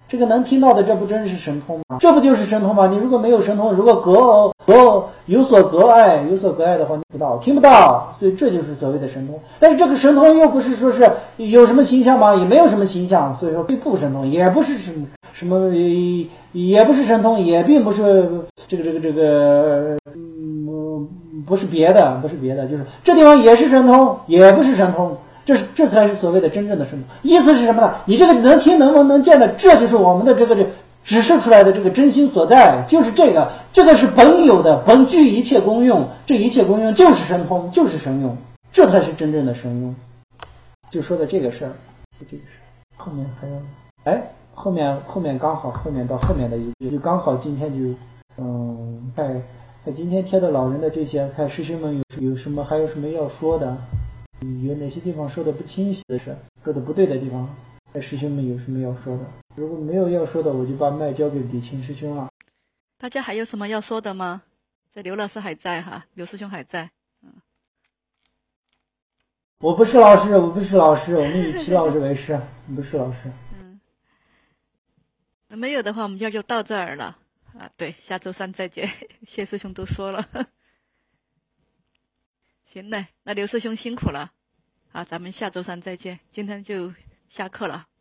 这个能听到的，这不真是神通吗？这不就是神通吗？你如果没有神通，如果隔隔有所隔碍，有所隔碍的话，你知道听不到，所以这就是所谓的神通。但是这个神通又不是说是有什么形象吗？也没有什么形象，所以说并不神通，也不是什么什么，也不是神通，也并不是这个这个这个，嗯，不是别的，不是别的，就是这地方也是神通，也不是神通。这是这才是所谓的真正的神通。意思是什么呢？你这个能听能闻能见的，这就是我们的这个这指示出来的这个真心所在，就是这个，这个是本有的，本具一切功用，这一切功用就是神通，就是神用，这才是真正的神用。就说的这个事儿，这个事后面还有，哎，后面后面刚好后面到后面的一句，就刚好今天就，嗯，看看今天贴的老人的这些，看师兄们有有什么还有什么要说的。有哪些地方说的不清晰的事，说的不对的地方，师兄们有什么要说的？如果没有要说的，我就把麦交给李清师兄了。 大家还有什么要说的吗？这刘老师还在哈，刘师兄还在。嗯， 我不是老师，我不是老师，我们以齐老师为师，不是老师。 嗯，那没有的话，我们今儿就到这儿了啊。对，下周三再见。谢师兄都说了。行嘞，那刘师兄辛苦了，好，咱们下周三再见。今天就下课了。